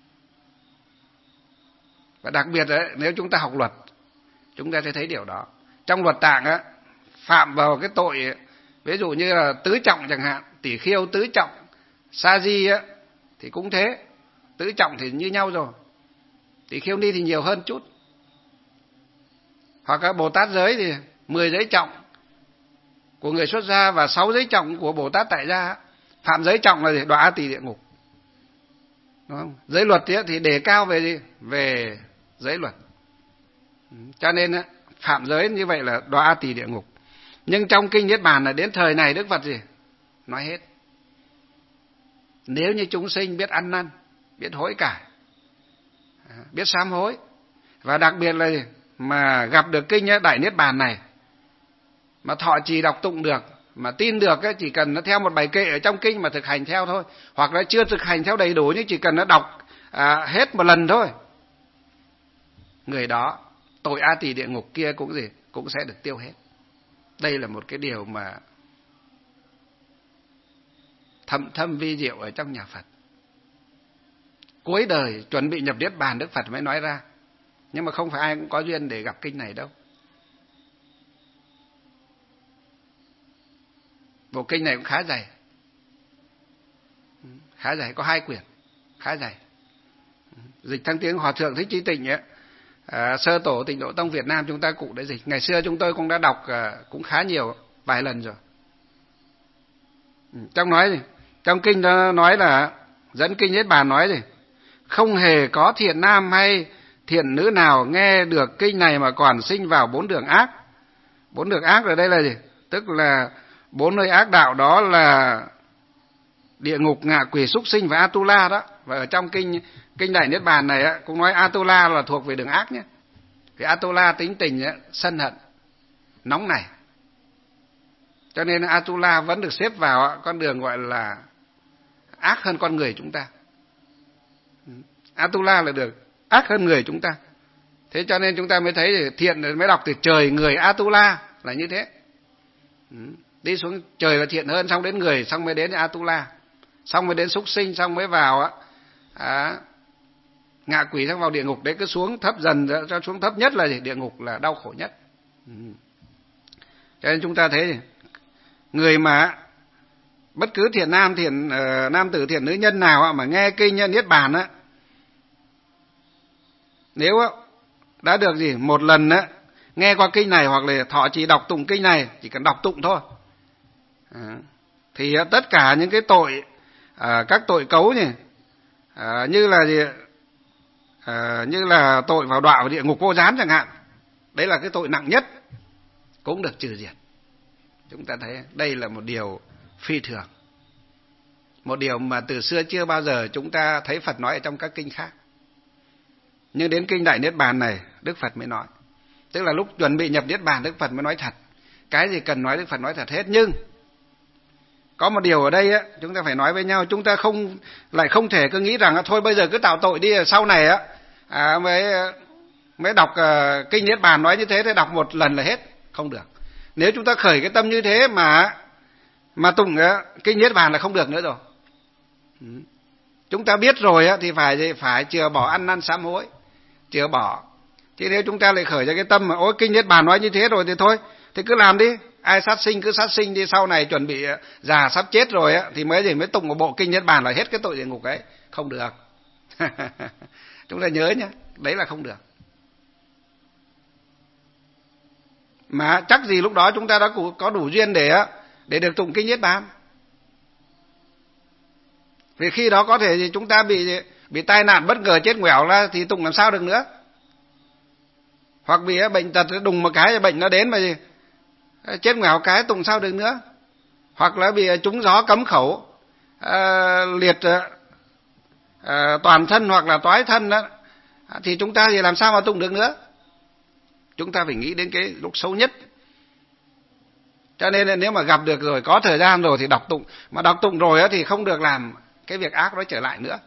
Và đặc biệt ấy, nếu chúng ta học luật, chúng ta sẽ thấy điều đó. Trong luật tạng á, phạm vào cái tội ví dụ như là tứ trọng chẳng hạn, tỷ khiêu tứ trọng, sa di á thì cũng thế, tứ trọng thì như nhau rồi. Tỷ khiêu ni thì nhiều hơn chút. Hoặc là Bồ Tát giới thì mười giới trọng của người xuất gia và sáu giới trọng của Bồ Tát tại gia. Phạm giới trọng là đọa A Tỳ địa ngục. Đúng không? Giới luật thì đề cao về gì? Về giới luật. Cho nên phạm giới như vậy là đọa A Tỳ địa ngục. Nhưng trong kinh Niết Bàn là đến thời này Đức Phật gì? Nói hết. Nếu như chúng sinh biết ăn năn, biết hối cải, biết sám hối, và đặc biệt là mà gặp được kinh Đại Niết Bàn này, mà thọ trì đọc tụng được, mà tin được ấy, chỉ cần nó theo một bài kệ ở trong kinh mà thực hành theo thôi, hoặc là chưa thực hành theo đầy đủ nhưng chỉ cần nó đọc à, hết một lần thôi, người đó tội A Tỳ địa ngục kia cũng gì cũng sẽ được tiêu hết. Đây là một cái điều mà thâm thâm vi diệu ở trong nhà Phật. Cuối đời chuẩn bị nhập niết bàn Đức Phật mới nói ra, nhưng mà không phải ai cũng có duyên để gặp kinh này đâu. Bộ kinh này cũng khá dày, khá dày, có hai quyển, khá dày. Dịchทั้ng tiếng Hòa thượng Thích Chí Tịnh ấy, à, sơ tổ Tịnh Độ Tông Việt Nam chúng ta cụ đã dịch. Ngày xưa chúng tôi cũng đã đọc à, cũng khá nhiều, vài lần rồi. Trong nói gì? Trong kinh nó nói là dẫn kinh Niết Bàn nói gì? Không hề có thiện nam hay thiện nữ nào nghe được kinh này mà còn sinh vào bốn đường ác. Bốn đường ác ở đây là gì? Tức là bốn nơi ác đạo, đó là địa ngục, ngạ quỷ, súc sinh và Atula đó. Và ở trong kinh kinh Đại Niết Bàn này á, cũng nói Atula là thuộc về đường ác nhé. Vì Atula tính tình á, sân hận, nóng nảy. Cho nên Atula vẫn được xếp vào con đường gọi là ác hơn con người chúng ta. Atula là được ác hơn người chúng ta. Thế cho nên chúng ta mới thấy thiện, mới đọc từ trời người Atula là như thế. Đi xuống trời là thiện hơn, xong đến người, xong mới đến Atula, xong mới đến súc sinh, xong mới vào á, à, ngạ quỷ, xong vào địa ngục. Đấy cứ xuống thấp dần cho xuống thấp nhất là gì? Địa ngục là đau khổ nhất. Cho nên chúng ta thấy người mà bất cứ thiện nam, thiện uh, nam tử, thiện nữ nhân nào mà nghe kinh Niết Bàn á, nếu đã được gì một lần á nghe qua kinh này, hoặc là thọ trì đọc tụng kinh này, chỉ cần đọc tụng thôi, à, thì tất cả những cái tội, à, các tội cấu nhỉ, à, như là gì, à, như là tội vào đọa vào địa ngục vô gián chẳng hạn, đấy là cái tội nặng nhất, cũng được trừ diệt. Chúng ta thấy đây là một điều phi thường, một điều mà từ xưa chưa bao giờ chúng ta thấy Phật nói ở trong các kinh khác. Nhưng đến kinh Đại Niết Bàn này Đức Phật mới nói. Tức là lúc chuẩn bị nhập Niết Bàn Đức Phật mới nói thật. Cái gì cần nói Đức Phật nói thật hết. Nhưng có một điều ở đây á, chúng ta phải nói với nhau. Chúng ta không lại không thể cứ nghĩ rằng thôi bây giờ cứ tạo tội đi, sau này á à, mới mới đọc uh, kinh Niết Bàn nói như thế, thì đọc một lần là hết. Không được. Nếu chúng ta khởi cái tâm như thế mà mà tụng uh, kinh Niết Bàn là không được nữa rồi. Ừ. Chúng ta biết rồi á thì phải phải chừa bỏ ăn năn sám hối, chừa bỏ. Chứ nếu chúng ta lại khởi ra cái tâm mà ôi kinh Niết Bàn nói như thế rồi thì thôi, thì cứ làm đi, ai sát sinh cứ sát sinh đi, sau này chuẩn bị già sắp chết rồi á thì mới gì mới tụng một bộ kinh Niết Bàn là hết cái tội địa ngục ấy. Không được. Chúng ta nhớ nhé, đấy là không được. Mà chắc gì lúc đó chúng ta đã có đủ duyên để để được tụng kinh Niết Bàn. Vì khi đó có thể thì chúng ta bị bị tai nạn bất ngờ chết ngoẻo ra thì tụng làm sao được nữa. Hoặc bị bệnh tật đùng một cái bệnh nó đến mà gì chết ngoẻo cái tụng sao được nữa. Hoặc là bị trúng gió cấm khẩu, à, liệt à, toàn thân hoặc là toái thân đó, thì chúng ta thì làm sao mà tụng được nữa. Chúng ta phải nghĩ đến cái lúc xấu nhất. Cho nên nếu mà gặp được rồi, có thời gian rồi thì đọc tụng. Mà đọc tụng rồi thì không được làm cái việc ác đó trở lại nữa.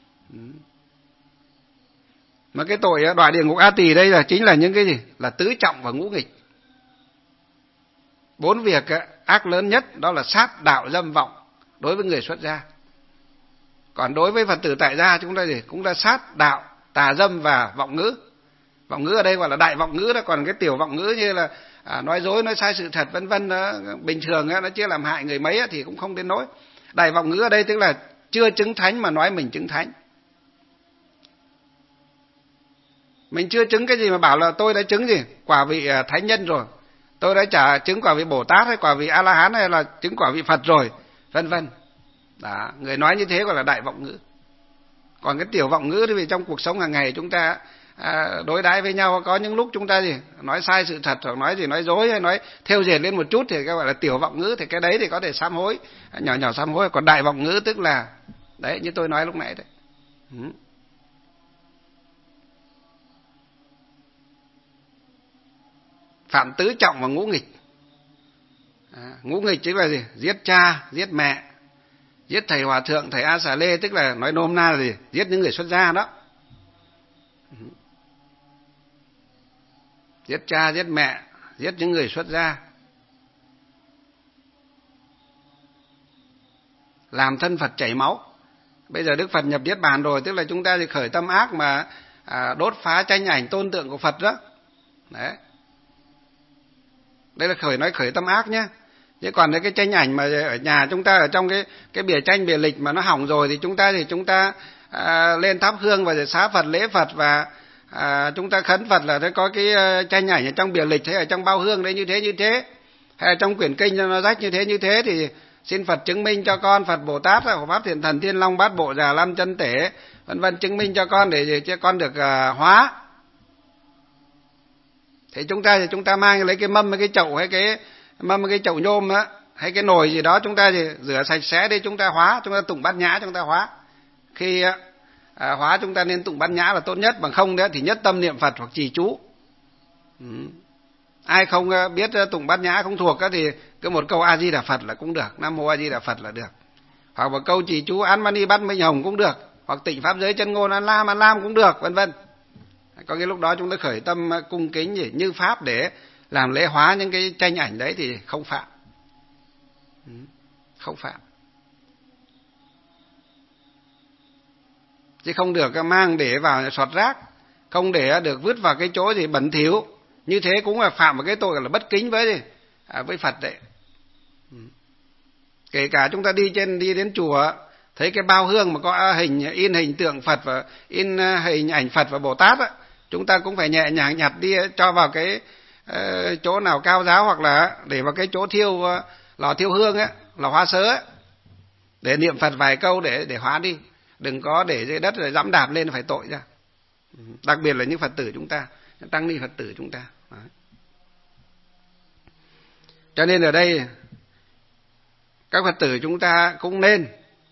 Mà cái tội đọa địa ngục A Tỳ đây là chính là những cái gì? Là tứ trọng và ngũ nghịch. Bốn việc ác lớn nhất đó là sát, đạo, dâm, vọng đối với người xuất gia. Còn đối với Phật tử tại gia chúng ta gì? Cũng là sát, đạo, tà dâm và vọng ngữ. Vọng ngữ ở đây gọi là đại vọng ngữ đó, còn cái tiểu vọng ngữ như là à, nói dối, nói sai sự thật vân vân bình thường nó chưa làm hại người mấy thì cũng không đến nỗi. Đại vọng ngữ ở đây tức là chưa chứng thánh mà nói mình chứng thánh. Mình chưa chứng cái gì mà bảo là tôi đã chứng gì? Quả vị thánh nhân rồi. Tôi đã trả chứng quả vị Bồ Tát hay quả vị A-la-hán hay là chứng quả vị Phật rồi, vân vân. Đó, người nói như thế gọi là đại vọng ngữ. Còn cái tiểu vọng ngữ thì vì trong cuộc sống hàng ngày chúng ta à, đối đãi với nhau có những lúc chúng ta gì nói sai sự thật hoặc nói gì nói dối hay nói thêu dệt lên một chút thì cái gọi là tiểu vọng ngữ, thì cái đấy thì có thể sám hối, nhỏ nhỏ sám hối. Còn đại vọng ngữ tức là đấy như tôi nói lúc nãy đấy. Ừ. Phạm tứ trọng và ngũ nghịch. À, ngũ nghịch tức là gì? Giết cha, giết mẹ, giết thầy hòa thượng, thầy A Xà Lê, tức là nói nôm na là gì? Giết những người xuất gia đó. Giết cha, giết mẹ, giết những người xuất gia. Làm thân Phật chảy máu. Bây giờ Đức Phật nhập Niết Bàn rồi, tức là chúng ta thì khởi tâm ác mà à, đốt phá tranh ảnh tôn tượng của Phật đó. Đấy. Đây là khởi nói khởi tâm ác nhé. Chứ còn cái tranh ảnh mà ở nhà chúng ta ở trong cái cái bìa tranh bìa lịch mà nó hỏng rồi thì chúng ta thì chúng ta à, lên thắp hương và xá Phật, lễ Phật và à, chúng ta khấn Phật là có cái tranh ảnh ở trong bìa lịch hay ở trong bao hương đấy như thế như thế, hay ở trong quyển kinh nó rách như thế như thế thì xin Phật chứng minh cho con, Phật Bồ Tát, Hộ Pháp Thiện Thần, Thiên Long, Bát Bộ, Già Lam, Chân Tể vân vân chứng minh cho con để cho con được uh, hóa. Thì chúng ta thì chúng ta mang lấy cái mâm hay cái chậu hay cái mâm hay cái chậu nhôm á hay cái nồi gì đó, chúng ta thì rửa sạch sẽ đi, chúng ta hóa, chúng ta tụng Bát Nhã chúng ta hóa. Khi uh, hóa chúng ta nên tụng Bát Nhã là tốt nhất, bằng không nữa thì nhất tâm niệm Phật hoặc trì chú. Ừ. Ai không biết tụng Bát Nhã không thuộc thì cứ một câu A Di Đà Phật là cũng được, Nam Mô A Di Đà Phật là được, hoặc một câu trì chú Án Mani Bát Minh Hồng cũng được, hoặc Tịnh Pháp Giới Chân Ngôn An Lam An Lam cũng được, vân vân. Có cái lúc đó chúng ta khởi tâm cung kính gì như pháp để làm lễ hóa những cái tranh ảnh đấy thì không phạm, không phạm. Chứ không được mang để vào sọt rác, không để được vứt vào cái chỗ gì bẩn thỉu, như thế cũng là phạm vào cái tội là bất kính với gì à, với Phật đấy. Kể cả chúng ta đi trên đi đến chùa thấy cái bao hương mà có hình in hình tượng Phật và in hình ảnh Phật và Bồ Tát á, chúng ta cũng phải nhẹ nhàng nhặt đi cho vào cái uh, chỗ nào cao giáo, hoặc là để vào cái chỗ thiêu uh, lò thiêu hương á, lò hóa sớ á, để niệm Phật vài câu để để hóa đi, đừng có để dưới đất rồi dẫm đạp lên phải tội ra. Đặc biệt là những Phật tử chúng ta, tăng ni Phật tử chúng ta. Đấy. Cho nên ở đây các Phật tử chúng ta cũng nên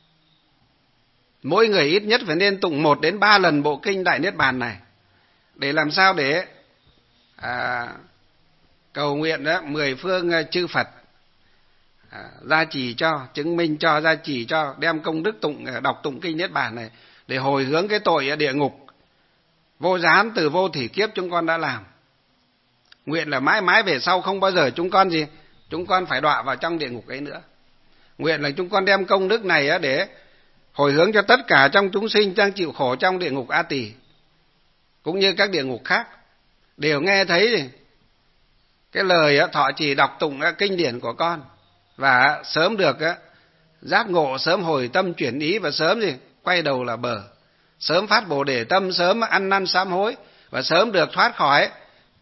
mỗi người ít nhất phải nên tụng một đến ba lần bộ kinh Đại Niết Bàn này, để làm sao để à, cầu nguyện đó mười phương chư Phật à, gia trì cho, chứng minh cho, gia trì cho, đem công đức tụng đọc tụng kinh Niết Bàn này để hồi hướng cái tội địa ngục vô gián từ vô thỉ kiếp chúng con đã làm. Nguyện là mãi mãi về sau không bao giờ chúng con gì chúng con phải đọa vào trong địa ngục ấy nữa. Nguyện là chúng con đem công đức này để hồi hướng cho tất cả trong chúng sinh đang chịu khổ trong địa ngục A Tỳ cũng như các địa ngục khác đều nghe thấy cái lời thọ trì đọc tụng kinh điển của con và sớm được giác ngộ, sớm hồi tâm chuyển ý và sớm gì quay đầu là bờ, sớm phát Bồ Đề tâm, sớm ăn năn sám hối và sớm được thoát khỏi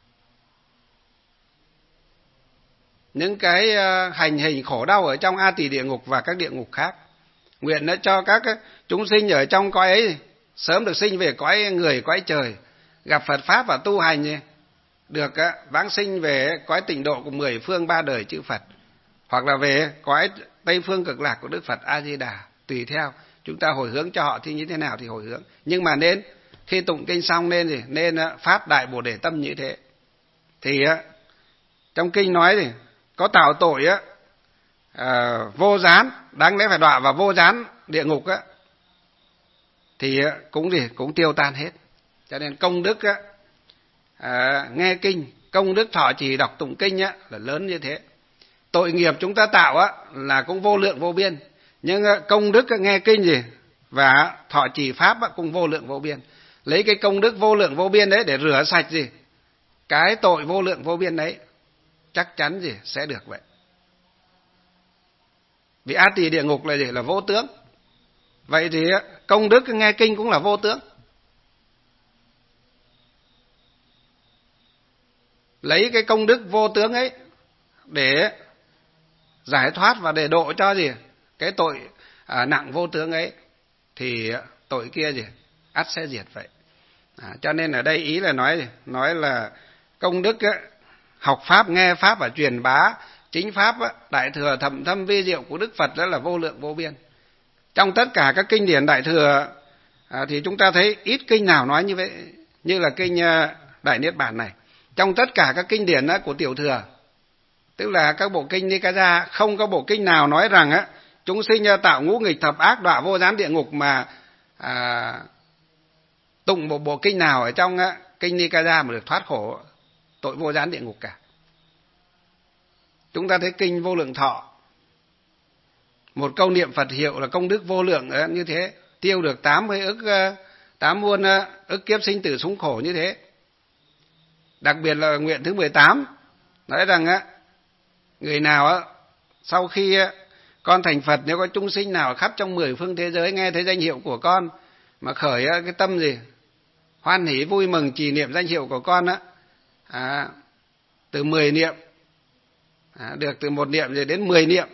những cái hành hình khổ đau ở trong A Tỳ địa ngục và các địa ngục khác. Nguyện đã cho các chúng sinh ở trong cõi ấy sớm được sinh về cõi người, cõi trời, gặp Phật Pháp và tu hành, được vãng sinh về cõi tịnh độ của mười phương ba đời chư Phật, hoặc là về cõi Tây phương cực lạc của Đức Phật A Di Đà, tùy theo chúng ta hồi hướng cho họ thì như thế nào thì hồi hướng. Nhưng mà nên khi tụng kinh xong nên gì nên phát đại Bồ Đề tâm như thế. Thì trong kinh nói thì có tạo tội á à, vô gián, đáng lẽ phải đọa vào vô gián địa ngục á, thì cũng gì cũng tiêu tan hết. Cho nên công đức á, à, nghe kinh, công đức thọ trì đọc tụng kinh á, là lớn như thế. Tội nghiệp chúng ta tạo á, là cũng vô lượng vô biên, nhưng công đức á, nghe kinh gì và thọ trì pháp á, cũng vô lượng vô biên. Lấy cái công đức vô lượng vô biên đấy để rửa sạch gì cái tội vô lượng vô biên đấy, chắc chắn gì sẽ được vậy. Vì A Tỳ địa ngục là gì là vô tướng, vậy thì công đức nghe kinh cũng là vô tướng. Lấy cái công đức vô tướng ấy để giải thoát và để độ cho gì cái tội à, nặng vô tướng ấy, thì tội kia gì ắt sẽ diệt vậy. À, cho nên ở đây ý là nói gì nói là công đức ấy, học pháp, nghe pháp và truyền bá chính pháp á, đại thừa thậm thâm vi diệu của Đức Phật đó là vô lượng vô biên. Trong tất cả các kinh điển đại thừa à, thì chúng ta thấy ít kinh nào nói như vậy, như là kinh uh, Đại Niết Bàn này. Trong tất cả các kinh điển á, của tiểu thừa Tức là các bộ kinh Nikaya không có bộ kinh nào nói rằng á chúng sinh tạo ngũ nghịch thập ác đọa vô gián địa ngục mà à, tụng một bộ kinh nào ở trong á, kinh Nikaya mà được thoát khổ tội vô gián địa ngục cả. Chúng ta thấy kinh Vô Lượng Thọ, một câu niệm Phật hiệu là công đức vô lượng đó, như thế, tiêu được tám mươi ức tám muôn ức kiếp sinh tử súng khổ như thế. Đặc biệt là nguyện thứ mười tám nói rằng á, người nào á sau khi á, con thành Phật, nếu có chúng sinh nào khắp trong mười phương thế giới nghe thấy danh hiệu của con mà khởi á, cái tâm gì hoan hỷ vui mừng trì niệm danh hiệu của con á, à, từ mười niệm, à, được từ một niệm rồi đến mười niệm,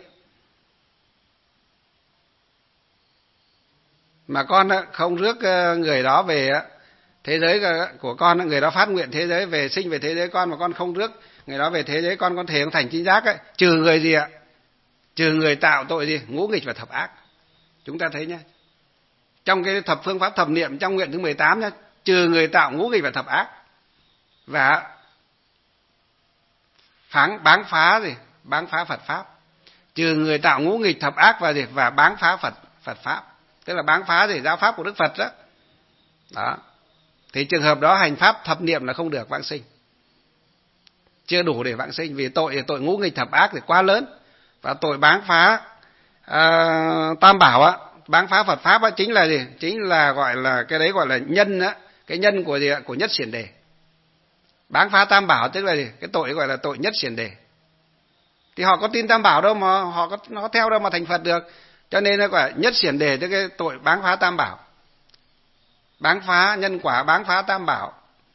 mà con á, không rước người đó về á, thế giới của con, người đó phát nguyện thế giới về sinh về thế giới con, mà con không rước người đó về thế giới con, con thể không thành chính giác ấy, trừ người gì ạ? Trừ người tạo tội gì? Ngũ nghịch và thập ác. Chúng ta thấy nhé, trong cái thập phương pháp thập niệm trong nguyện thứ mười tám nhé, trừ người tạo ngũ nghịch và thập ác và phán báng phá gì? Báng phá Phật pháp. Trừ người tạo ngũ nghịch thập ác và gì? Và báng phá Phật Phật pháp. Tức là báng phá gì? Giáo pháp của Đức Phật đó. Đó. Thì trường hợp đó hành pháp thập niệm là không được vãng sinh, chưa đủ để vãng sinh, vì tội tội ngũ nghịch thập ác thì quá lớn, và tội báng phá à, tam bảo á, báng phá Phật pháp á, chính là gì? Chính là gọi là cái đấy gọi là nhân á, cái nhân của gì ạ? Của nhất xiển đề. Báng phá tam bảo tức là gì? Cái tội gọi là tội nhất xiển đề. Thì họ có tin tam bảo đâu mà họ có nó theo đâu mà thành Phật được, cho nên nó gọi là nhất xiển đề, tức cái tội báng phá tam bảo, báng phá nhân quả, báng phá tam bảo,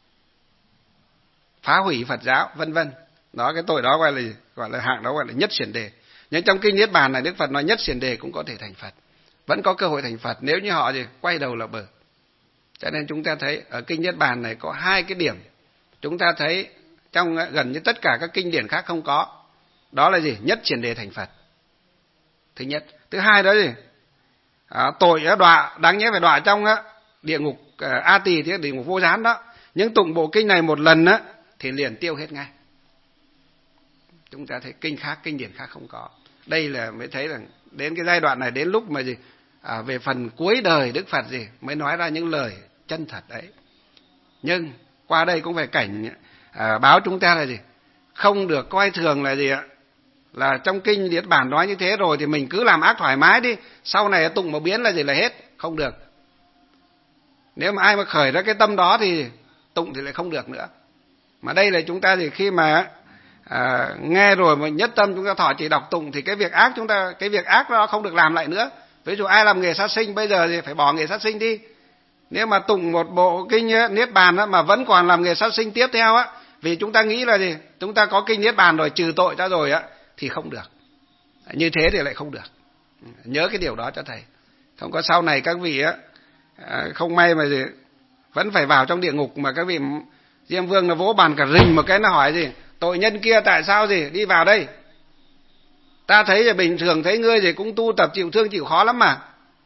phá hủy Phật giáo, vân vân. Đó, cái tội đó gọi là gọi là hạng đó gọi là nhất xiển đề. Nhưng trong kinh Niết Bàn này Đức Phật nói nhất xiển đề cũng có thể thành Phật, vẫn có cơ hội thành Phật nếu như họ gì quay đầu là bờ. Cho nên chúng ta thấy ở kinh Niết Bàn này có hai cái điểm chúng ta thấy trong gần như tất cả các kinh điển khác không có. Đó là gì? Nhất xiển đề thành Phật. Thứ nhất. Thứ hai đó gì? À, tội đọa đáng nhẽ phải đọa trong á, địa ngục uh, A Tỳ, thì địa ngục vô gián đó. Nhưng tụng bộ kinh này một lần á thì liền tiêu hết ngay. Chúng ta thấy kinh khác, kinh điển khác không có. Đây là mới thấy rằng đến cái giai đoạn này, đến lúc mà gì à, về phần cuối đời Đức Phật gì mới nói ra những lời chân thật đấy. Nhưng qua đây cũng phải cảnh à, báo chúng ta là gì, không được coi thường là gì ạ, là trong kinh Niết Bàn nói như thế rồi thì mình cứ làm ác thoải mái đi, sau này tụng một biến là gì là hết. Không được. Nếu mà ai mà khởi ra cái tâm đó thì tụng thì lại không được nữa. Mà đây là chúng ta thì khi mà à, nghe rồi mà nhất tâm chúng ta thọ chỉ đọc tụng thì cái việc ác chúng ta, cái việc ác đó không được làm lại nữa. Ví dụ ai làm nghề sát sinh bây giờ thì phải bỏ nghề sát sinh đi. Nếu mà tụng một bộ kinh Niết Bàn đó, mà vẫn còn làm nghề sát sinh tiếp theo á, vì chúng ta nghĩ là gì, chúng ta có kinh Niết Bàn rồi, trừ tội ra rồi á, thì không được. Như thế thì lại không được. Nhớ cái điều đó cho thầy. Không có sau này các vị á, không may mà gì vẫn phải vào trong địa ngục, mà các vị Diêm Vương là vỗ bàn cả rình một cái, nó hỏi gì, tội nhân kia tại sao gì đi vào đây? Ta thấy là bình thường thấy ngươi gì cũng tu tập chịu thương chịu khó lắm mà.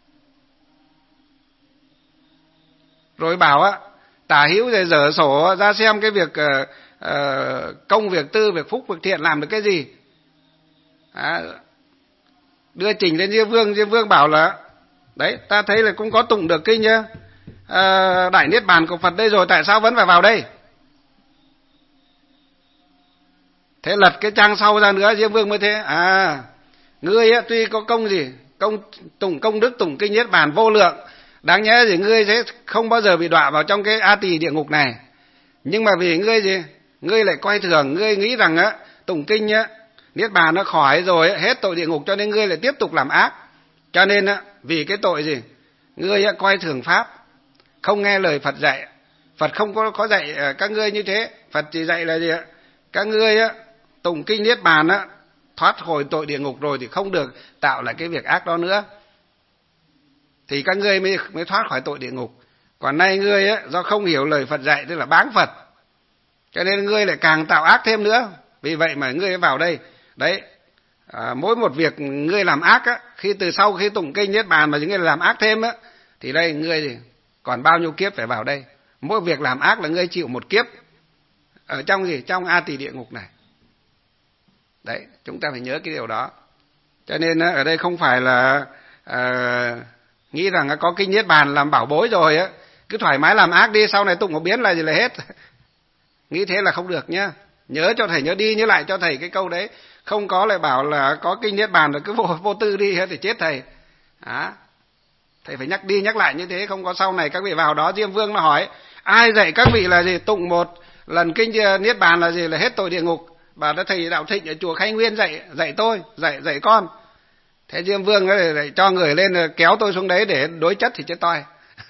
Rồi bảo á, tả hữu rồi dở sổ ra xem cái việc uh, uh, công việc tư, việc phúc, việc thiện làm được cái gì. À, đưa trình lên Diêm Vương, Diêm Vương bảo là đấy, ta thấy là cũng có tụng được kinh nhá, à, Đại Niết Bàn của Phật đây rồi, tại sao vẫn phải vào đây? Thế lật cái trang sau ra nữa, Diêm Vương mới thế, à, ngươi á, tuy có công gì, công tụng công đức tụng kinh Niết Bàn vô lượng, đáng nhẽ thì ngươi sẽ không bao giờ bị đọa vào trong cái A Tỳ địa ngục này. Nhưng mà vì ngươi gì, ngươi lại coi thường, ngươi nghĩ rằng á tụng kinh á Niết Bàn nó khỏi rồi, hết tội địa ngục, cho nên ngươi lại tiếp tục làm ác. Cho nên á, vì cái tội gì, ngươi á coi thường pháp, không nghe lời Phật dạy. Phật không có có dạy các ngươi như thế. Phật chỉ dạy là gì ạ? Các ngươi á tụng kinh Niết Bàn á, thoát khỏi tội địa ngục rồi thì không được tạo lại cái việc ác đó nữa, thì các ngươi mới mới thoát khỏi tội địa ngục. Còn nay ngươi á do không hiểu lời Phật dạy, tức là báng Phật, cho nên ngươi lại càng tạo ác thêm nữa. Vì vậy mà ngươi vào đây. Đấy, à, mỗi một việc ngươi làm ác á, khi từ sau khi tụng kinh Niết Bàn mà ngươi làm ác thêm á, thì đây ngươi thì còn bao nhiêu kiếp phải vào đây. Mỗi việc làm ác là ngươi chịu một kiếp ở trong gì, trong A Tỳ địa ngục này. Đấy, chúng ta phải nhớ cái điều đó. Cho nên ở đây không phải là à, nghĩ rằng có kinh Niết Bàn làm bảo bối rồi á, cứ thoải mái làm ác đi, sau này tụng một biến là gì là hết. Nghĩ thế là không được nhá. Nhớ cho thầy, nhớ đi nhớ lại cho thầy cái câu đấy. Không có lại bảo là có kinh Niết Bàn rồi cứ vô, vô tư đi thì chết thầy. Đó. Thầy phải nhắc đi nhắc lại như thế, không có sau này các vị vào đó Diêm Vương nó hỏi ai dạy các vị là gì, tụng một lần kinh Niết Bàn là gì là hết tội địa ngục. Bảo đó thầy Đạo Thịnh ở chùa Khai Nguyên dạy dạy tôi, dạy dạy con. Thế Diêm Vương ấy cho người lên kéo tôi xuống đấy để đối chất thì chết toi.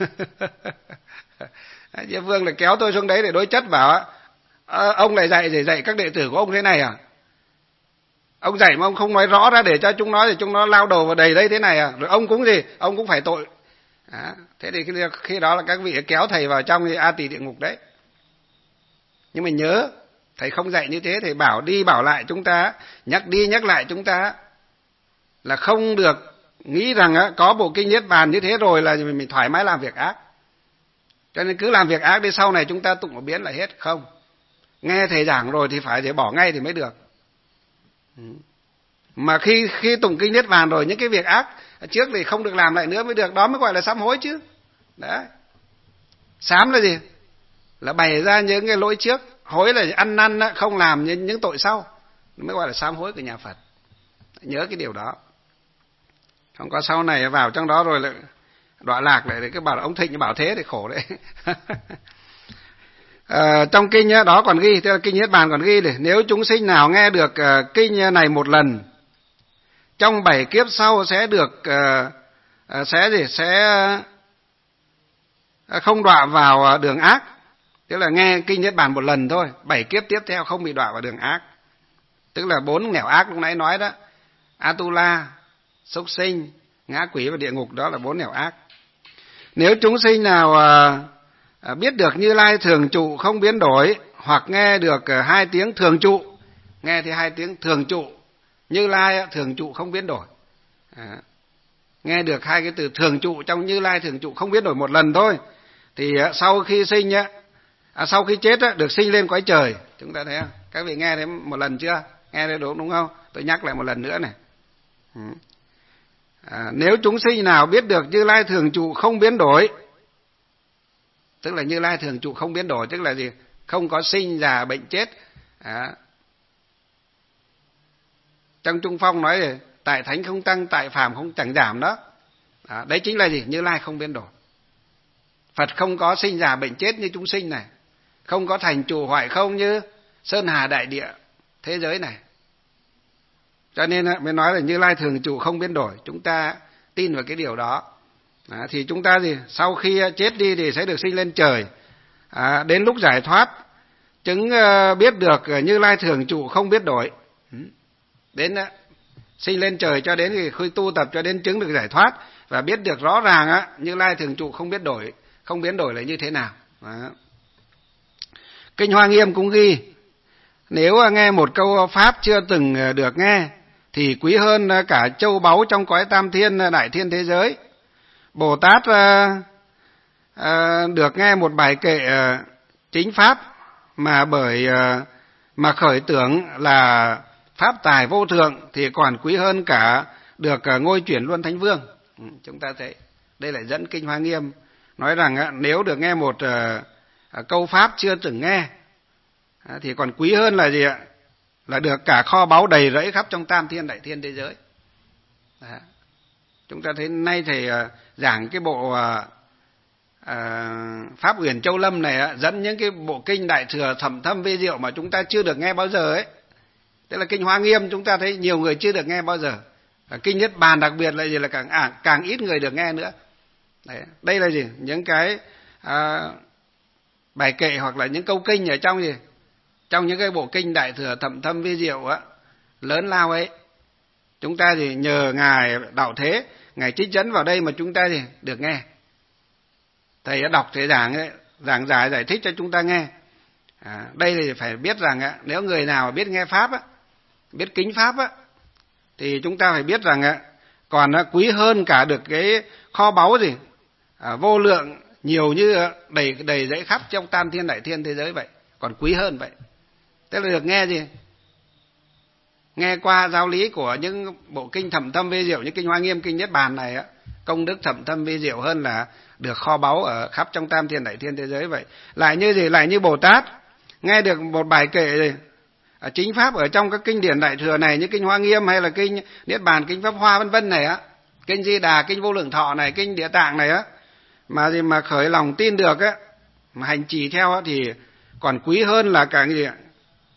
Diêm Vương là kéo tôi xuống đấy để đối chất, bảo à, ông lại dạy để dạy các đệ tử của ông thế này à? Ông dạy mà ông không nói rõ ra để cho chúng nó thì chúng nó lao đầu vào đầy đây thế này à? Rồi ông cũng gì? Ông cũng phải tội. À, thế thì khi đó là các vị kéo thầy vào trong A Tỳ địa ngục đấy. Nhưng mà nhớ, thầy không dạy như thế, thầy bảo đi bảo lại chúng ta, nhắc đi nhắc lại chúng ta là không được nghĩ rằng có bộ kinh Niết Bàn như thế rồi là mình thoải mái làm việc ác. Cho nên cứ làm việc ác đi, sau này chúng ta tụng một biến là hết. Không. Nghe thầy giảng rồi thì phải để bỏ ngay thì mới được. Mà khi khi tụng kinh Niết Bàn rồi, những cái việc ác trước thì không được làm lại nữa mới được. Đó mới gọi là sám hối chứ. Đấy. Sám là gì? Là bày ra những cái lỗi trước. Hối là ăn năn không làm những, những tội sau. Mới gọi là sám hối của nhà Phật. Nhớ cái điều đó. Không có sau này vào trong đó rồi lại đọa lạc lại, cái bảo ông Thịnh bảo thế thì khổ đấy. À, trong kinh đó còn ghi, tức là kinh Niết Bàn còn ghi này, nếu chúng sinh nào nghe được uh, kinh này một lần, trong bảy kiếp sau sẽ được uh, uh, sẽ gì sẽ uh, không đọa vào đường ác. Tức là nghe kinh Niết Bàn một lần thôi, bảy kiếp tiếp theo không bị đọa vào đường ác. Tức là bốn nẻo ác lúc nãy nói đó, Atula, súc sinh, ngã quỷ và địa ngục, đó là bốn nẻo ác. Nếu chúng sinh nào uh, biết được Như Lai thường trụ không biến đổi, hoặc nghe được uh, hai tiếng thường trụ, nghe thì hai tiếng thường trụ, Như Lai thường trụ không biến đổi. À, nghe được hai cái từ thường trụ trong Như Lai thường trụ không biến đổi một lần thôi, thì uh, sau khi sinh uh, à, sau khi chết uh, được sinh lên cõi trời. Chúng ta thấy không? Các vị nghe thấy một lần chưa? Nghe thấy đúng đúng không? Tôi nhắc lại một lần nữa này. Ừ. À, nếu chúng sinh nào biết được Như Lai thường trụ không biến đổi, tức là Như Lai thường trụ không biến đổi, tức là gì? Không có sinh già bệnh chết. À, trong Trung Phong nói là tại thánh không tăng, tại phàm không chẳng giảm đó. À, đấy chính là gì? Như Lai không biến đổi. Phật không có sinh già bệnh chết như chúng sinh này, không có thành trụ hoại không như sơn hà đại địa thế giới này. Cho nên mới nói là Như Lai thường trụ không biến đổi. Chúng ta tin vào cái điều đó. À, thì chúng ta gì? Sau khi chết đi thì sẽ được sinh lên trời. À, đến lúc giải thoát, chứng uh, biết được Như Lai thường trụ không biến đổi. Đến uh, sinh lên trời cho đến khi tu tập cho đến chứng được giải thoát và biết được rõ ràng á, Như Lai thường trụ không biến đổi, không biến đổi là như thế nào. Đó. Kinh Hoa Nghiêm cũng ghi, nếu nghe một câu pháp chưa từng được nghe thì quý hơn cả châu báu trong cõi tam thiên đại thiên thế giới. Bồ Tát uh, uh, được nghe một bài kệ uh, chính pháp mà bởi uh, mà khởi tưởng là pháp tài vô thượng thì còn quý hơn cả được uh, ngôi chuyển luân thánh vương. Ừ, chúng ta thấy đây lại dẫn Kinh Hoa Nghiêm nói rằng uh, nếu được nghe một uh, uh, câu pháp chưa từng nghe uh, thì còn quý hơn là gì ạ? Là được cả kho báu đầy rẫy khắp trong tam thiên đại thiên thế giới. Đó. Chúng ta thấy nay thầy uh, giảng cái bộ uh, uh, Pháp Uyển Châu Lâm này uh, dẫn những cái bộ kinh Đại Thừa thẩm thâm vi diệu mà chúng ta chưa được nghe bao giờ ấy. Tức là Kinh Hoa Nghiêm chúng ta thấy nhiều người chưa được nghe bao giờ. Uh, kinh Niết Bàn đặc biệt là gì là càng à, càng ít người được nghe nữa. Đấy. Đây là gì? Những cái uh, bài kệ hoặc là những câu kinh ở trong gì? Trong những cái bộ kinh Đại Thừa thẩm thâm vi diệu á, lớn lao ấy, chúng ta thì nhờ Ngài Đạo Thế, Ngài trích dẫn vào đây mà chúng ta thì được nghe. Thầy đã đọc, thầy giảng ấy, giảng giải giải thích cho chúng ta nghe. À, đây thì phải biết rằng á, nếu người nào biết nghe pháp á, biết kính pháp á, thì chúng ta phải biết rằng á, còn á, quý hơn cả được cái kho báu gì à, vô lượng nhiều như đầy đầy dẫy khắp trong tam thiên đại thiên thế giới vậy, còn quý hơn vậy. Tức là được nghe gì? nghe qua giáo lý của những bộ kinh thậm thâm vi diệu như kinh Hoa Nghiêm, kinh Niết Bàn này á, công đức thậm thâm vi diệu hơn là được kho báu ở khắp trong tam thiên đại thiên thế giới vậy. Lại như gì? Lại như Bồ Tát nghe được một bài kệ gì? À, chính pháp ở trong các kinh điển đại thừa này như kinh Hoa Nghiêm hay là kinh Niết Bàn, kinh Pháp Hoa vân vân này á, kinh Di Đà, kinh Vô Lượng Thọ này, kinh Địa Tạng này á, mà gì mà khởi lòng tin được á, mà hành trì theo á, thì còn quý hơn là cả gì ạ?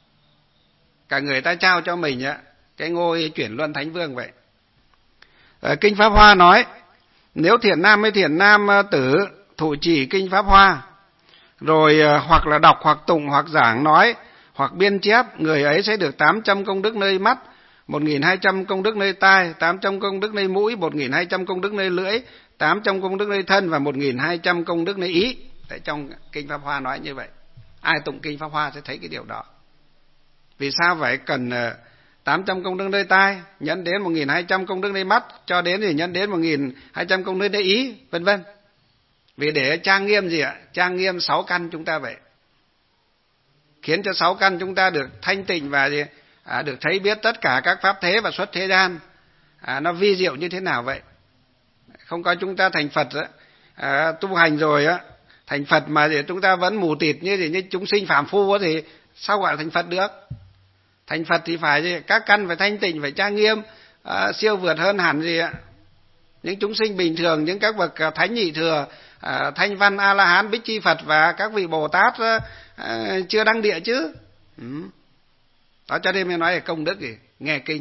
Cả người ta trao cho mình á cái ngôi chuyển luân thánh vương vậy. À, kinh Pháp Hoa nói nếu thiện nam hay thiện nam tử thụ trì kinh Pháp Hoa, rồi à, hoặc là đọc hoặc tụng hoặc giảng nói hoặc biên chép, người ấy sẽ được tám trăm công đức nơi mắt, một nghìn hai trăm công đức nơi tai, tám trăm công đức nơi mũi, một nghìn hai trăm công đức nơi lưỡi, tám trăm công đức nơi thân và một nghìn hai trăm công đức nơi ý. Tại trong kinh Pháp Hoa nói như vậy. Ai tụng kinh Pháp Hoa sẽ thấy cái điều đó. Vì sao vậy? Cần tám trăm công đức nơi tai, nhân đến một nghìn hai trăm công đức nơi mắt, cho đến thì nhân đến một nghìn hai trăm công đức nơi ý, vân vân. Vì để trang nghiêm gì ạ? Trang nghiêm sáu căn chúng ta vậy. Khiến cho sáu căn chúng ta được thanh tịnh và gì? À, được thấy biết tất cả các pháp thế và xuất thế gian. À, nó vi diệu như thế nào vậy? Không có chúng ta thành Phật á, à, tu hành rồi á, thành Phật mà để chúng ta vẫn mù tịt như gì, như chúng sinh phàm phu á, thì sao gọi là thành Phật được? Thành Phật thì phải gì? Các căn phải thanh tịnh, phải trang nghiêm, à, siêu vượt hơn hẳn gì ạ? Những chúng sinh bình thường, những các bậc thánh nhị thừa, à, thanh văn A La Hán, Bích Chi Phật và các vị Bồ Tát à, chưa đăng địa chứ. Ừ. Đó cho nên mới nói là công đức gì? Nghe kinh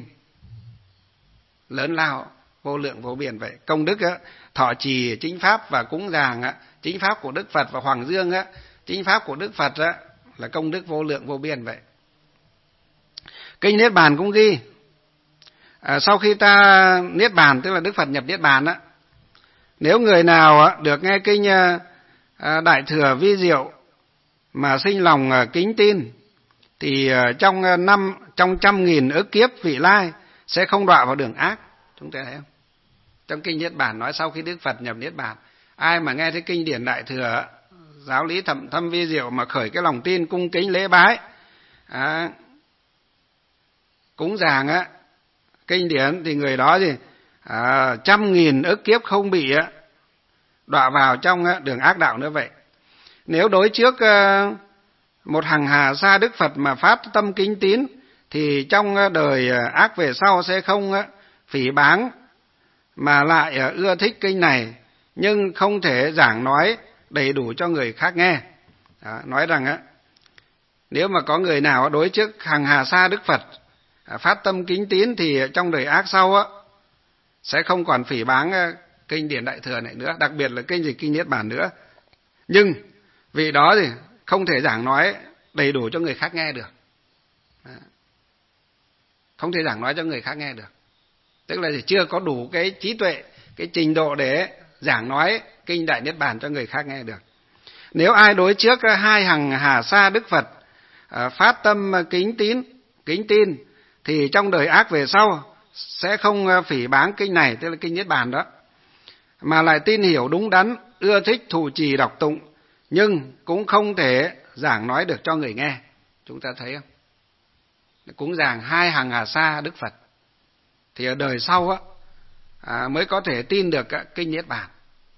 lớn lao vô lượng vô biên vậy. Công đức á, thọ trì chính pháp và cúng dường á, chính pháp của Đức Phật và Hoàng Dương á, chính pháp của Đức Phật á, là công đức vô lượng vô biên vậy. Kinh Niết Bàn cũng ghi à, sau khi ta Niết Bàn, tức là Đức Phật nhập Niết Bàn á, nếu người nào á, được nghe kinh à, Đại Thừa vi diệu mà sinh lòng à, kính tin, thì à, trong à, năm trong trăm nghìn ức kiếp vị lai sẽ không đọa vào đường ác. Chúng ta thấy không? Trong kinh Niết Bàn nói sau khi Đức Phật nhập Niết Bàn, ai mà nghe thấy kinh điển Đại Thừa, giáo lý thậm thâm vi diệu mà khởi cái lòng tin cung kính lễ bái, à, cúng dường á, kinh điển, thì người đó gì à, trăm nghìn ức kiếp không bị á, đọa vào trong á, đường ác đạo nữa vậy. Nếu đối trước à, một hằng hà sa Đức Phật mà phát tâm kính tín, thì trong đời ác về sau sẽ không á, phỉ báng mà lại à, ưa thích kinh này, nhưng không thể giảng nói đầy đủ cho người khác nghe. Đó, nói rằng á, nếu mà có người nào đối trước hằng hà sa Đức Phật phát tâm kính tín, thì trong đời ác sau á sẽ không còn phỉ báng kinh điển Đại Thừa này nữa, đặc biệt là kinh gì kinh Niết Bàn nữa. Nhưng vì đó thì không thể giảng nói đầy đủ cho người khác nghe được. Không thể giảng nói cho người khác nghe được. Tức là chưa có đủ cái trí tuệ, cái trình độ để giảng nói kinh Đại Niết Bàn cho người khác nghe được. Nếu ai đối trước hai hằng hà sa Đức Phật phát tâm kính tín, kính tin, thì trong đời ác về sau sẽ không phỉ báng kinh này, tức là kinh Niết Bàn đó, mà lại tin hiểu đúng đắn, ưa thích thụ trì đọc tụng, nhưng cũng không thể giảng nói được cho người nghe. Chúng ta thấy không? Cúng dường hai hằng hà sa Đức Phật, thì ở đời sau á, à, mới có thể tin được kinh Niết Bàn.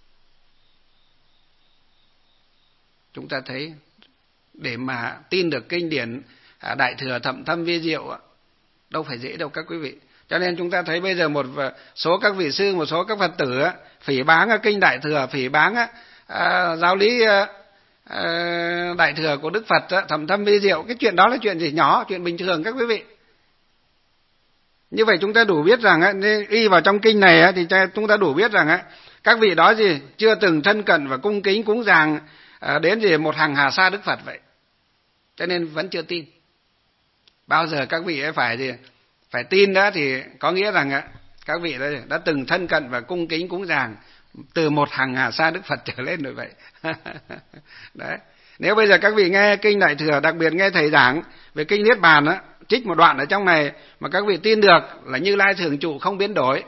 Chúng ta thấy để mà tin được kinh điển Đại Thừa thậm thâm vi diệu á, đâu phải dễ đâu các quý vị. Cho nên chúng ta thấy bây giờ một số các vị sư, một số các Phật tử á, phỉ báng kinh Đại Thừa, phỉ báng á, à, giáo lý à, Đại Thừa của Đức Phật á, thậm thâm vi diệu. Cái chuyện đó là chuyện gì nhỏ, chuyện bình thường các quý vị. Như vậy chúng ta đủ biết rằng á, y vào trong kinh này á, thì chúng ta đủ biết rằng á, các vị đó gì chưa từng thân cận và cung kính cúng dường à, đến gì một hằng hà sa Đức Phật vậy. Cho nên vẫn chưa tin. Bao giờ các vị ấy phải gì phải tin đó, thì có nghĩa rằng á, các vị đã, đã từng thân cận và cung kính cúng dường từ một hằng hà sa Đức Phật trở lên rồi vậy. Đấy. Nếu bây giờ các vị nghe kinh Đại Thừa, đặc biệt nghe thầy giảng về kinh Niết Bàn á, trích một đoạn ở trong này mà các vị tin được là Như Lai thường trụ không biến đổi,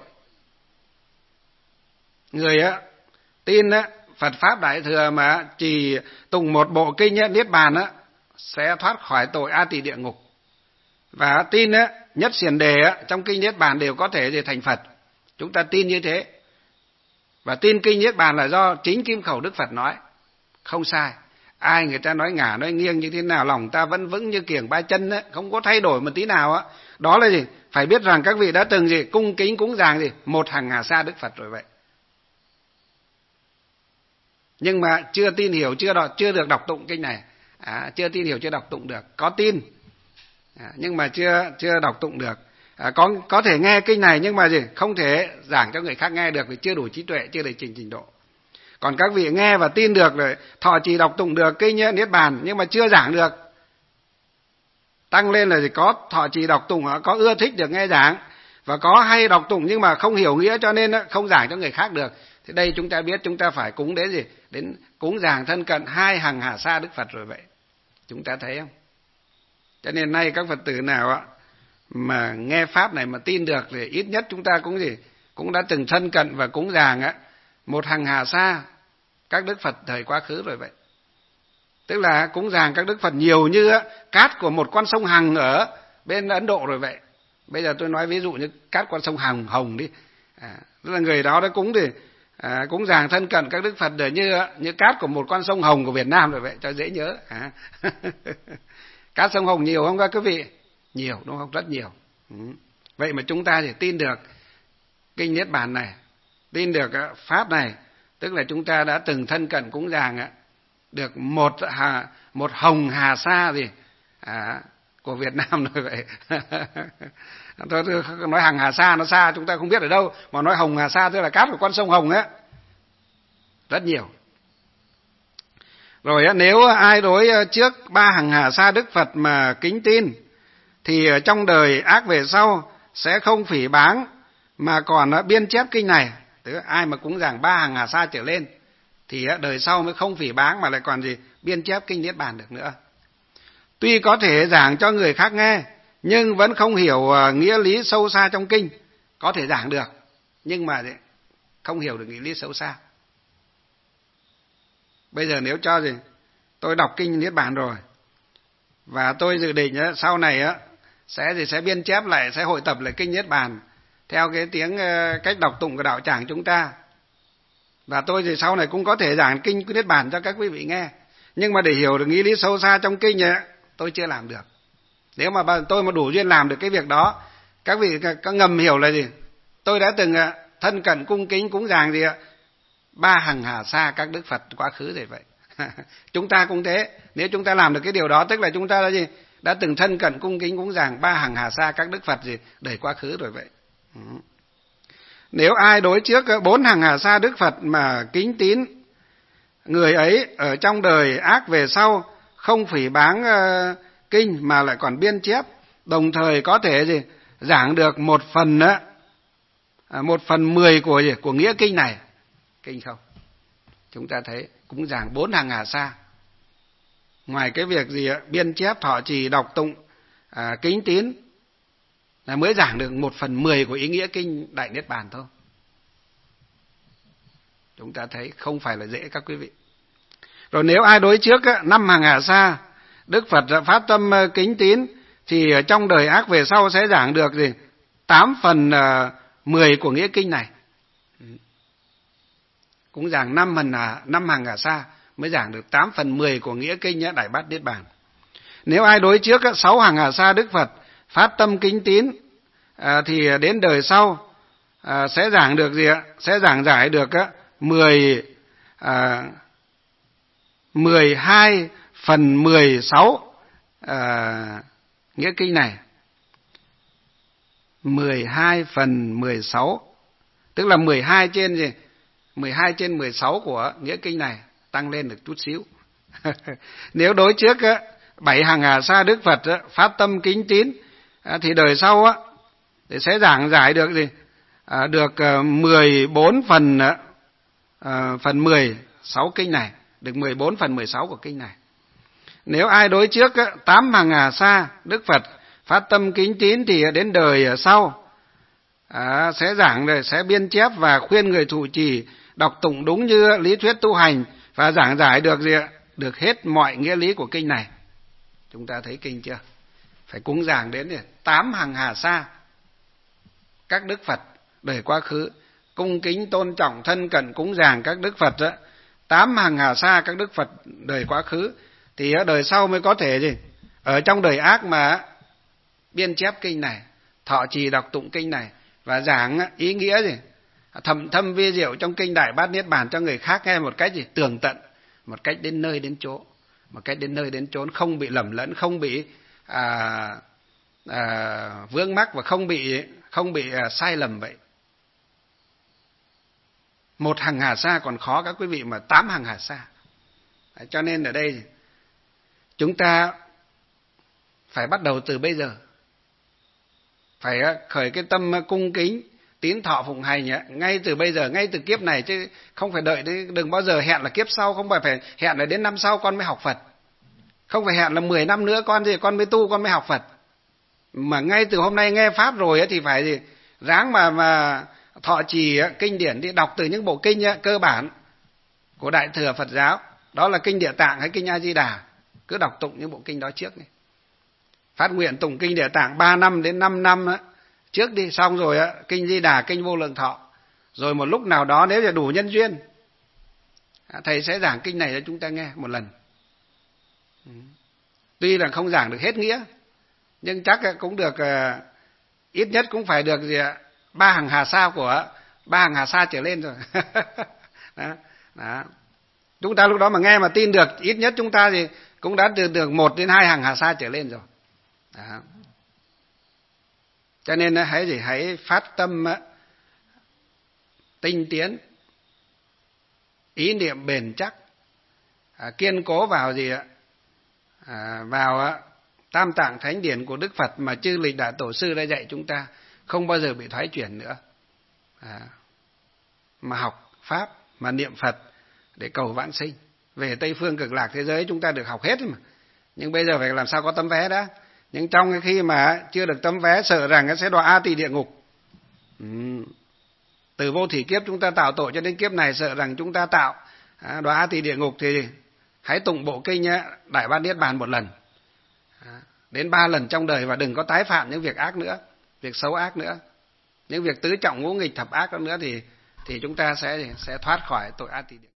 người á tin á Phật pháp Đại Thừa mà chỉ tùng một bộ kinh á, Niết Bàn á, sẽ thoát khỏi tội A Tỳ địa ngục. Và tin á, nhất xiển đề á, trong kinh Niết Bàn đều có thể gì thành Phật. Chúng ta tin như thế. Và tin kinh Niết Bàn là do chính kim khẩu Đức Phật nói. Không sai. Ai người ta nói ngả nói nghiêng như thế nào, lòng ta vẫn vững như kiểng ba chân á, không có thay đổi một tí nào á. Đó là gì? Phải biết rằng các vị đã từng gì cung kính cúng dường gì một hằng hà sa Đức Phật rồi vậy. Nhưng mà chưa tin hiểu, chưa đọc, chưa được đọc tụng kinh này. À, chưa tin hiểu, chưa đọc tụng được. Có tin, à, nhưng mà chưa chưa đọc tụng được. À, có có thể nghe kinh này nhưng mà gì không thể giảng cho người khác nghe được vì chưa đủ trí tuệ, chưa đầy trình trình độ. Còn các vị nghe và tin được rồi, thọ trì đọc tụng được kinh Niết Bàn nhưng mà chưa giảng được. Tăng lên là gì có thọ trì đọc tụng, có ưa thích được nghe giảng và có hay đọc tụng nhưng mà không hiểu nghĩa cho nên không giảng cho người khác được. Thì đây chúng ta biết chúng ta phải cúng đến gì? Đến cúng dường thân cận hai hằng hà sa Đức Phật rồi vậy. Chúng ta thấy không? Cho nên nay các Phật tử nào ạ mà nghe pháp này mà tin được thì ít nhất chúng ta cũng gì cũng đã từng thân cận và cúng dường á một hằng hà sa các Đức Phật thời quá khứ rồi vậy. Tức là cúng dường các Đức Phật nhiều như á, cát của một con sông Hằng ở bên Ấn Độ rồi vậy. Bây giờ tôi nói ví dụ như cát con sông Hằng Hồng đi, à, tức là người đó đã cúng thì à, cúng dường thân cận các Đức Phật để như như cát của một con sông Hồng của Việt Nam rồi vậy, cho dễ nhớ. À. Cát sông Hồng nhiều không các quý vị? Nhiều đúng không? Rất nhiều. Ừ. Vậy mà chúng ta thì tin được kinh Niết Bàn này, tin được pháp này, tức là chúng ta đã từng thân cận cúng dường được một hà, một hồng hà sa gì à, của Việt Nam rồi vậy. Tôi, tôi nói hằng hà sa nó xa chúng ta không biết ở đâu, mà nói hồng hà sa tức là cát của con sông Hồng á, rất nhiều. Rồi nếu ai đối trước ba hằng hà sa Đức Phật mà kính tin thì trong đời ác về sau sẽ không phỉ báng mà còn biên chép kinh này. Tức là ai mà cúng dường ba hằng hà sa trở lên thì đời sau mới không phỉ báng mà lại còn gì biên chép kinh Niết Bàn được nữa. Tuy có thể giảng cho người khác nghe nhưng vẫn không hiểu nghĩa lý sâu xa trong kinh. Có thể giảng được nhưng mà không hiểu được nghĩa lý sâu xa. Bây giờ nếu cho gì tôi đọc kinh Niết Bàn rồi và tôi dự định sau này á sẽ gì sẽ biên chép lại, sẽ hội tập lại kinh Niết Bàn theo cái tiếng cách đọc tụng của đạo tràng chúng ta. Và tôi thì sau này cũng có thể giảng kinh Niết Bàn cho các quý vị nghe. Nhưng mà để hiểu được nghĩa lý sâu xa trong kinh ấy, tôi chưa làm được. Nếu mà tôi mà đủ duyên làm được cái việc đó, các vị có ngầm hiểu là gì? Tôi đã từng thân cận cung kính cúng dường gì ạ? Ba hằng hà sa các Đức Phật quá khứ rồi vậy. Chúng ta cũng thế. Nếu chúng ta làm được cái điều đó, tức là chúng ta đã gì? Đã từng thân cận cung kính cúng dường ba hằng hà sa các Đức Phật gì? Đời quá khứ rồi vậy. Ừ. Nếu ai đối trước bốn hằng hà sa Đức Phật mà kính tín, người ấy ở trong đời ác về sau không phỉ báng uh, kinh mà lại còn biên chép, đồng thời có thể gì giảng được một phần uh, một phần mười của gì của nghĩa kinh này. Kinh không? Chúng ta thấy cũng giảng bốn hằng hà sa. Ngoài cái việc gì biên chép, thọ trì, đọc tụng, à, kính tín là mới giảng được một phần mười của ý nghĩa kinh Đại Niết Bàn thôi. Chúng ta thấy không phải là dễ các quý vị. Rồi nếu ai đối trước năm hằng hà sa Đức Phật phát tâm kính tín thì trong đời ác về sau sẽ giảng được gì tám phần mười của nghĩa kinh này. Cũng giảng năm phần năm hằng hà sa mới giảng được tám phần mười của nghĩa kinh Đại Bát Niết Bàn. Nếu ai đối trước sáu hằng hà sa Đức Phật phát tâm kính tín à, thì đến đời sau à, sẽ giảng được gì ạ? Sẽ giảng giải được á, mười à, mười hai phần mười sáu à, nghĩa kinh này. mười hai phần mười sáu tức là mười hai trên gì? mười hai trên mười sáu của nghĩa kinh này, tăng lên được chút xíu. Nếu đối trước á, bảy hằng hà sa Đức Phật á, phát tâm kính tín à, thì đời sau á thì sẽ giảng giải được gì à, được uh, mười bốn phần uh, phần mười sáu kinh này, được mười bốn phần mười sáu của kinh này. Nếu ai đối trước á, tám hằng hà sa Đức Phật phát tâm kính tín thì đến đời sau à, sẽ giảng rồi sẽ biên chép và khuyên người thụ trì đọc tụng đúng như lý thuyết tu hành và giảng giải được gì ạ? Được hết mọi nghĩa lý của kinh này. Chúng ta thấy kinh chưa? phải cúng dường đến tám hằng hà sa các đức Phật đời quá khứ, cung kính tôn trọng thân cận cúng dường các đức Phật đó, tám hằng hà sa các đức Phật đời quá khứ, thì ở đời sau mới có thể gì ở trong đời ác mà biên chép kinh này, thọ trì đọc tụng kinh này và giảng ý nghĩa gì thầm thâm vi diệu trong kinh Đại Bát Niết Bàn cho người khác nghe một cách gì tường tận, một cách đến nơi đến chỗ, một cách đến nơi đến chốn, không bị lầm lẫn, không bị à, à, vướng mắc và không bị không bị à, sai lầm vậy. Một hằng hà sa còn khó các quý vị mà tám hằng hà sa. Cho nên ở đây chúng ta phải bắt đầu từ bây giờ, phải khởi cái tâm cung kính tín thọ phụng hành ngay từ bây giờ, ngay từ kiếp này, chứ không phải đợi đến, đừng bao giờ hẹn là kiếp sau, không phải phải hẹn là đến năm sau con mới học Phật, không phải hẹn là mười năm nữa con gì con mới tu, con mới học Phật, mà ngay từ hôm nay nghe pháp rồi thì phải gì ráng mà mà thọ trì kinh điển, đi đọc từ những bộ kinh cơ bản của Đại thừa Phật giáo, đó là kinh Địa Tạng hay kinh A Di Đà, cứ đọc tụng những bộ kinh đó trước này. Phát nguyện tụng kinh Địa Tạng ba năm đến năm năm á, trước đi, xong rồi á, kinh Di Đà, kinh Vô Lượng Thọ, rồi một lúc nào đó nếu là đủ nhân duyên, thầy sẽ giảng kinh này cho chúng ta nghe một lần. Tuy là không giảng được hết nghĩa, nhưng chắc cũng được, ít nhất cũng phải được gì ạ, ba hằng hà sa của ba hằng hà sa trở lên rồi. Đó, đó. Chúng ta lúc đó mà nghe mà tin được, ít nhất chúng ta thì cũng đã được được một đến hai hằng hà sa trở lên rồi. Đó. Cho nên hãy gì hãy phát tâm tinh tiến, ý niệm bền chắc, à, kiên cố vào gì ạ, à, vào Tam Tạng Thánh Điển của Đức Phật mà chư lịch đại tổ sư đã dạy chúng ta, không bao giờ bị thoái chuyển nữa. À, mà học pháp, mà niệm Phật để cầu vãng sinh. Về Tây Phương Cực Lạc thế giới chúng ta được học hết mà, nhưng bây giờ phải làm sao có tấm vé đó. Nhưng trong cái khi mà chưa được tấm vé, sợ rằng nó sẽ đọa A Tỳ địa ngục. Ừ. Từ vô thỉ kiếp chúng ta tạo tội cho đến kiếp này sợ rằng chúng ta tạo à, đọa A Tỳ địa ngục, thì hãy tụng bộ kinh Đại Bát Niết Bàn một lần, à, đến ba lần trong đời, và đừng có tái phạm những việc ác nữa, việc xấu ác nữa, những việc tứ trọng ngũ nghịch thập ác đó nữa, thì thì chúng ta sẽ sẽ thoát khỏi tội A Tỳ địa ngục.